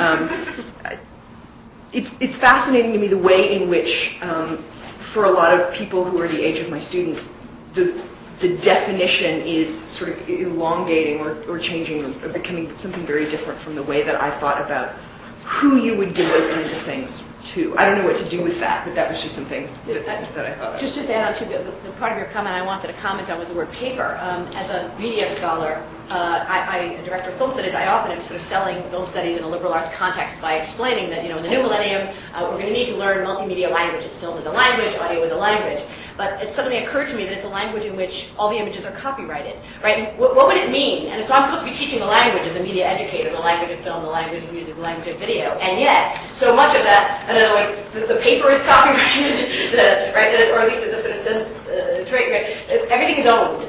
It's fascinating to me the way in which, for a lot of people who are the age of my students, the definition is sort of elongating or changing or becoming something very different from the way that I thought about who you would give those kinds of things to. I don't know what to do with that, but that was just something that I thought of. Just to add on to the part of your comment I wanted to comment on was the word paper. As a media scholar, I director of film studies, I often am sort of selling film studies in a liberal arts context by explaining that, in the new millennium, we're going to need to learn multimedia languages. Film is a language, audio is a language. But it suddenly occurred to me that it's a language in which all the images are copyrighted, right? And what would it mean? And so I'm supposed to be teaching the language as a media educator, the language of film, the language of music, the language of video. And yet, so much of that, in other words, the paper is copyrighted, right? Or at least there's a sort of sense, trait, right? Everything is owned.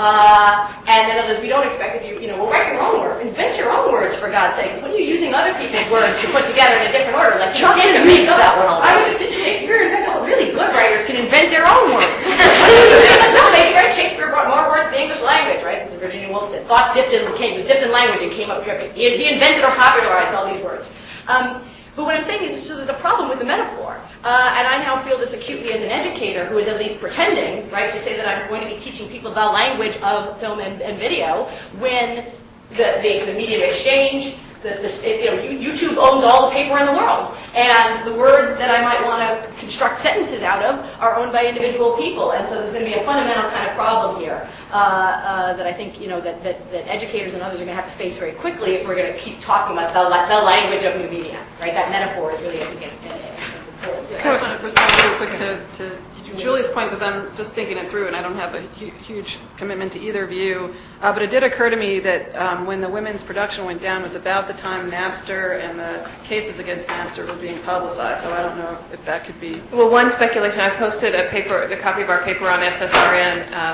And in others, we don't expect well, write your own word, invent your own words, for God's sake. When are you using other people's words to put together in a different order? Like, Just use that one already. I was just in Shakespeare, and really good writers can invent their own words. No, Shakespeare brought more words to the English language, right? As Virginia Woolf said, thought was dipped in language and came up dripping. He invented or popularized all these words. But what I'm saying is, so there's a problem with the metaphor. And I now feel this acutely as an educator who is at least pretending, right, to say that I'm going to be teaching people the language of film and video when the medium exchange, YouTube owns all the paper in the world. And the words that I might want to construct sentences out of are owned by individual people. And so there's going to be a fundamental kind of problem here that I think, that educators and others are going to have to face very quickly if we're going to keep talking about the language of new media, right? That metaphor is really, I think, important. I just want to respond real quick to Julie's point, because I'm just thinking it through, and I don't have a huge commitment to either view. But it did occur to me that when the women's production went down was about the time Napster and the cases against Napster were being publicized. So I don't know if that could be. Well, one speculation, I posted a copy of our paper on SSRN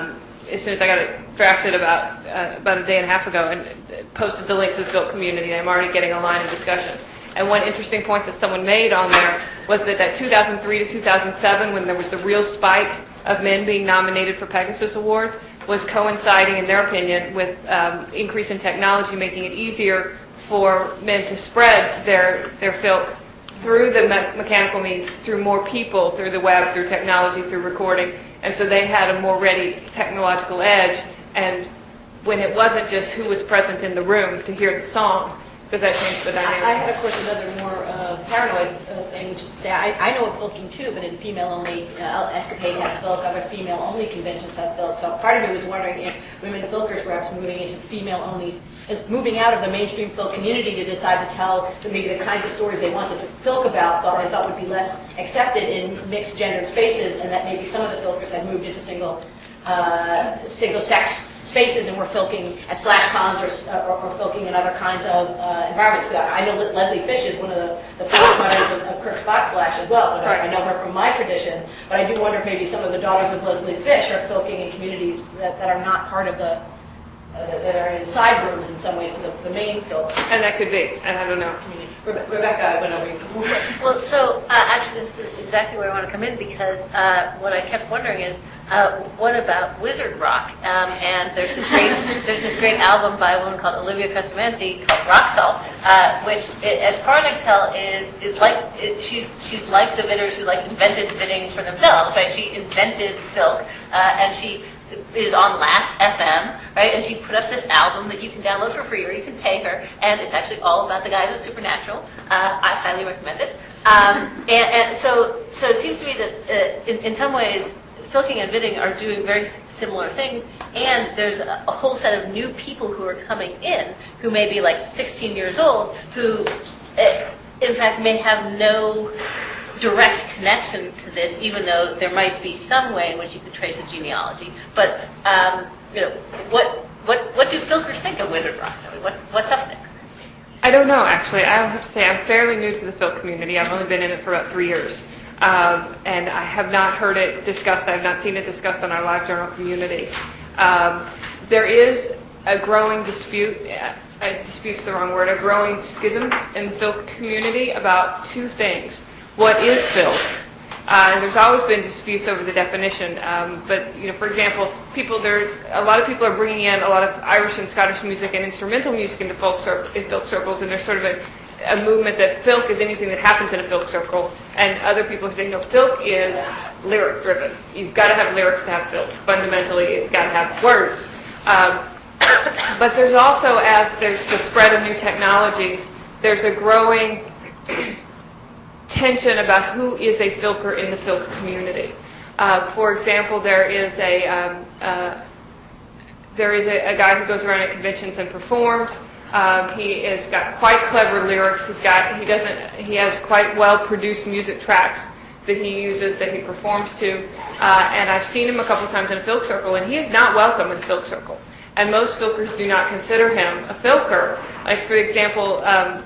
as soon as I got it drafted about a day and a half ago, and posted the link to the Filk community. And I'm already getting a line of discussion. And one interesting point that someone made on there was that 2003 to 2007, when there was the real spike of men being nominated for Pegasus Awards, was coinciding, in their opinion, with increase in technology, making it easier for men to spread their filk through the mechanical means, through more people, through the web, through technology, through recording. And so they had a more ready technological edge. And when it wasn't just who was present in the room to hear the song, that changed the dynamic. I had, of course, another more paranoid thing, which is to say I know of filking too, but in female-only, Escapade has filk, other female-only conventions have filk. So part of me was wondering if women filkers perhaps moving into female-only, moving out of the mainstream filk community to decide to tell maybe the kinds of stories they wanted to filk about, they thought would be less accepted in mixed-gendered spaces, and that maybe some of the filkers had moved into single-sex spaces and were filking at slash cons or filking in other kinds of environments. I know that Leslie Fish is one of the foremothers of Kirk Spot Slash as well, so I know her from my tradition, but I do wonder if maybe some of the daughters of Leslie Fish are filking in communities that are not part of the, that are in side rooms in some ways, the main filk. And that could be, and I don't know. Rebecca went over. Well, so actually this is exactly where I want to come in, because what I kept wondering is, what about Wizard Rock? And there's this great album by a woman called Olivia Customanzi called Rock Salt, which, as far as I can tell, is like she's like the bidders who invented bidding for themselves, right? She invented filk, and she is on Last FM, right? And she put up this album that you can download for free, or you can pay her, and it's actually all about the guys of Supernatural. I highly recommend it. And so it seems to me that in some ways, filking and bidding are doing very similar things, and there's a whole set of new people who are coming in who may be 16 years old, who in fact may have no direct connection to this, even though there might be some way in which you could trace a genealogy. But what do filkers think of Wizard Rock? I mean, what's up there? I don't know, actually. I have to say I'm fairly new to the filk community. I've only been in it for about 3 years. And I have not heard it discussed. I have not seen it discussed on our LiveJournal community. There is a growing dispute, dispute's the wrong word, a growing schism in the filk community about two things. What is filk? And there's always been disputes over the definition. But, for example, there's a lot of people are bringing in a lot of Irish and Scottish music and instrumental music into filk circles, and there's sort of a movement that filk is anything that happens in a filk circle, and other people are saying, no, filk is lyric driven. You've got to have lyrics to have filk. Fundamentally, it's got to have words. But there's also, as there's the spread of new technologies, there's a growing tension about who is a filker in the filk community. For example, there is a guy who goes around at conventions and performs. He has got quite clever lyrics. He has quite well-produced music tracks that he uses, that he performs to. And I've seen him a couple times in a filk circle, and he is not welcome in a filk circle. And most filkers do not consider him a filker. Like, for example,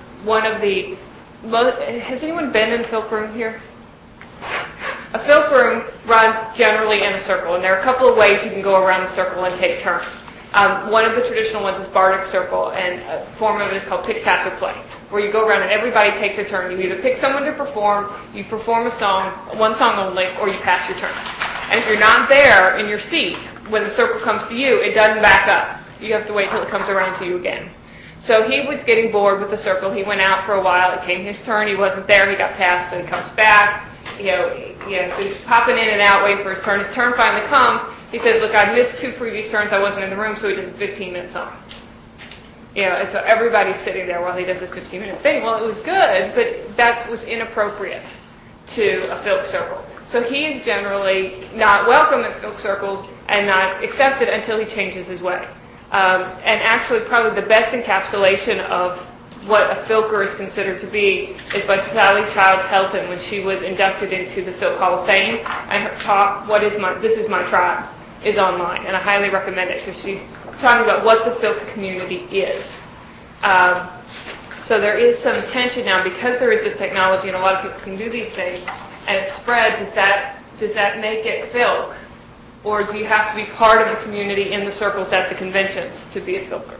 has anyone been in a filk room here? A filk room runs generally in a circle, and there are a couple of ways you can go around the circle and take turns. One of the traditional ones is Bardic Circle, and a form of it is called Pick, Pass, or Play, where you go around and everybody takes a turn. You either pick someone to perform, you perform a song, one song only, or you pass your turn. And if you're not there in your seat, when the circle comes to you, it doesn't back up. You have to wait till it comes around to you again. So he was getting bored with the circle. He went out for a while. It came his turn. He wasn't there. He got passed, so he comes back. So he's popping in and out, waiting for his turn. His turn finally comes. He says, look, I missed 2 previous turns. I wasn't in the room, so he does a 15-minute song. And so everybody's sitting there while he does this 15-minute thing. Well, it was good, but that was inappropriate to a filk circle. So he is generally not welcome in filk circles and not accepted until he changes his way. And actually, probably the best encapsulation of what a filker is considered to be is by Sally Childs Helton when she was inducted into the Filk Hall of Fame, and her talk, This Is My Tribe, is online, and I highly recommend it because she's talking about what the filk community is. So there is some tension now because there is this technology and a lot of people can do these things, and it's spread. Does that make it filk? or do you have to be part of the community in the circles at the conventions to be a filker?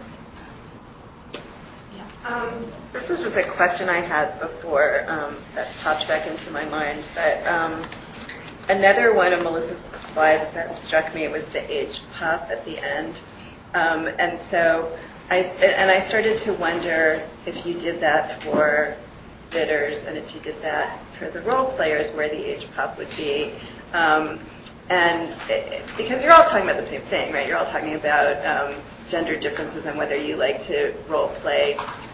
This was just a question I had before that popped back into my mind, but another one of Melissa's slides that struck me was the age pop at the end, and so I started to wonder if you did that for bidders and if you did that for the role players, where the age pop would be. Because you're all talking about the same thing, right? You're all talking about gender differences and whether you like to role play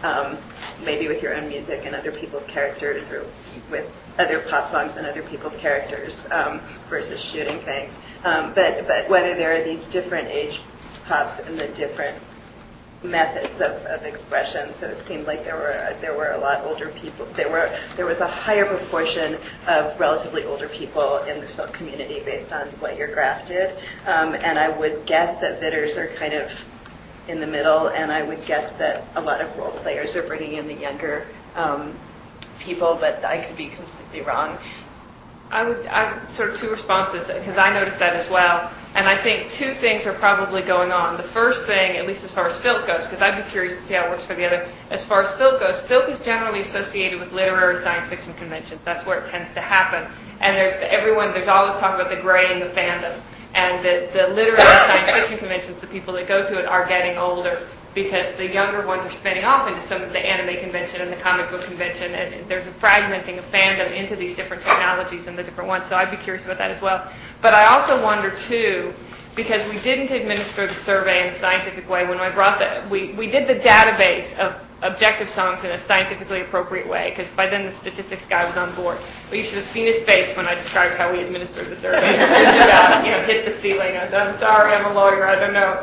maybe with your own music and other people's characters, or with other pop songs and other people's characters versus shooting things. But whether there are these different age pops and the different methods of expression. So it seemed like there were a lot older people. There was a higher proportion of relatively older people in the film community based on what your graph did. And I would guess that bidders are kind of in the middle, and I would guess that a lot of role players are bringing in the younger people, but I could be completely wrong. I would sort of two responses, because I noticed that as well. And I think two things are probably going on. The first thing, at least as far as Filk goes, because I'd be curious to see how it works for the other. As far as Filk goes, Filk is generally associated with literary science fiction conventions. That's where it tends to happen. And there's always talk about the gray in the fandom. And the literary science fiction conventions, the people that go to it are getting older, because the younger ones are spinning off into some of the anime convention and the comic book convention, and there's a fragmenting of fandom into these different technologies and the different ones. So I'd be curious about that as well. But I also wonder too, because we didn't administer the survey in a scientific way when I brought we did the database of objective songs in a scientifically appropriate way, because by then the statistics guy was on board. But you should have seen his face when I described how we administered the survey. Hit the ceiling. I said, I'm sorry, I'm a lawyer, I don't know.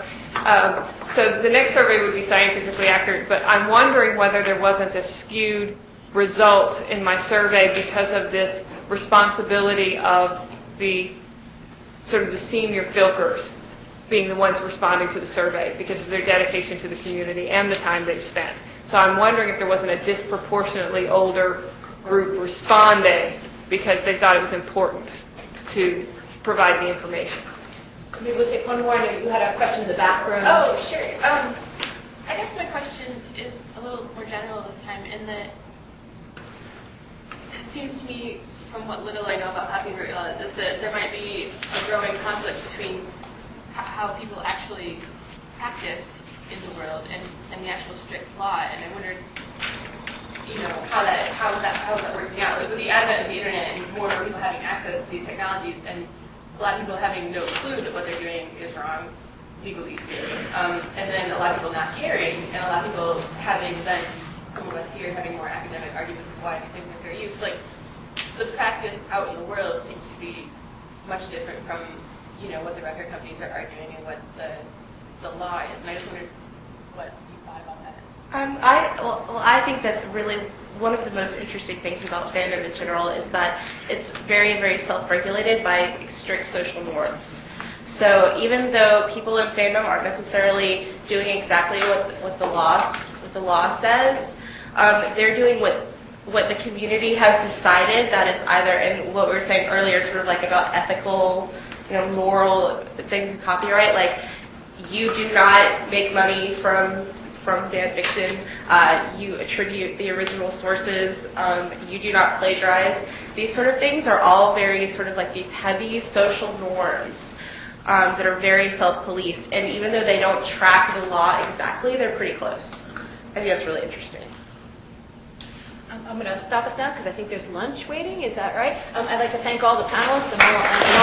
So the next survey would be scientifically accurate, but I'm wondering whether there wasn't a skewed result in my survey because of this responsibility of the sort of the senior filkers being the ones responding to the survey because of their dedication to the community and the time they've spent. So I'm wondering if there wasn't a disproportionately older group responding because they thought it was important to provide the information. Maybe we'll take one more. I know you had a question in the back room. Oh, sure. I guess my question is a little more general this time, in that it seems to me, from what little I know about popular is that there might be a growing conflict between how people actually practice in the world and the actual strict law. And I wondered, how is that working out? Like with the advent of the internet and more people having access to these technologies, and a lot of people having no clue that what they're doing is wrong, legally speaking, and then a lot of people not caring, and a lot of people having then, some of us here having more academic arguments of why these things are fair use. Like, the practice out in the world seems to be much different from, what the record companies are arguing and what the law is. And I just wondered what you thought about that. I think that really one of the most interesting things about fandom in general is that it's very, very self-regulated by strict social norms. So even though people in fandom aren't necessarily doing exactly what the law says, they're doing what the community has decided that it's either, and what we were saying earlier, sort of like about ethical, moral things of copyright, like you do not make money from fan fiction, you attribute the original sources, you do not plagiarize. These sort of things are all very sort of like these heavy social norms that are very self-policed, and even though they don't track the law exactly, they're pretty close. I think that's really interesting. I'm going to stop us now because I think there's lunch waiting. Is that right? I'd like to thank all the panelists and all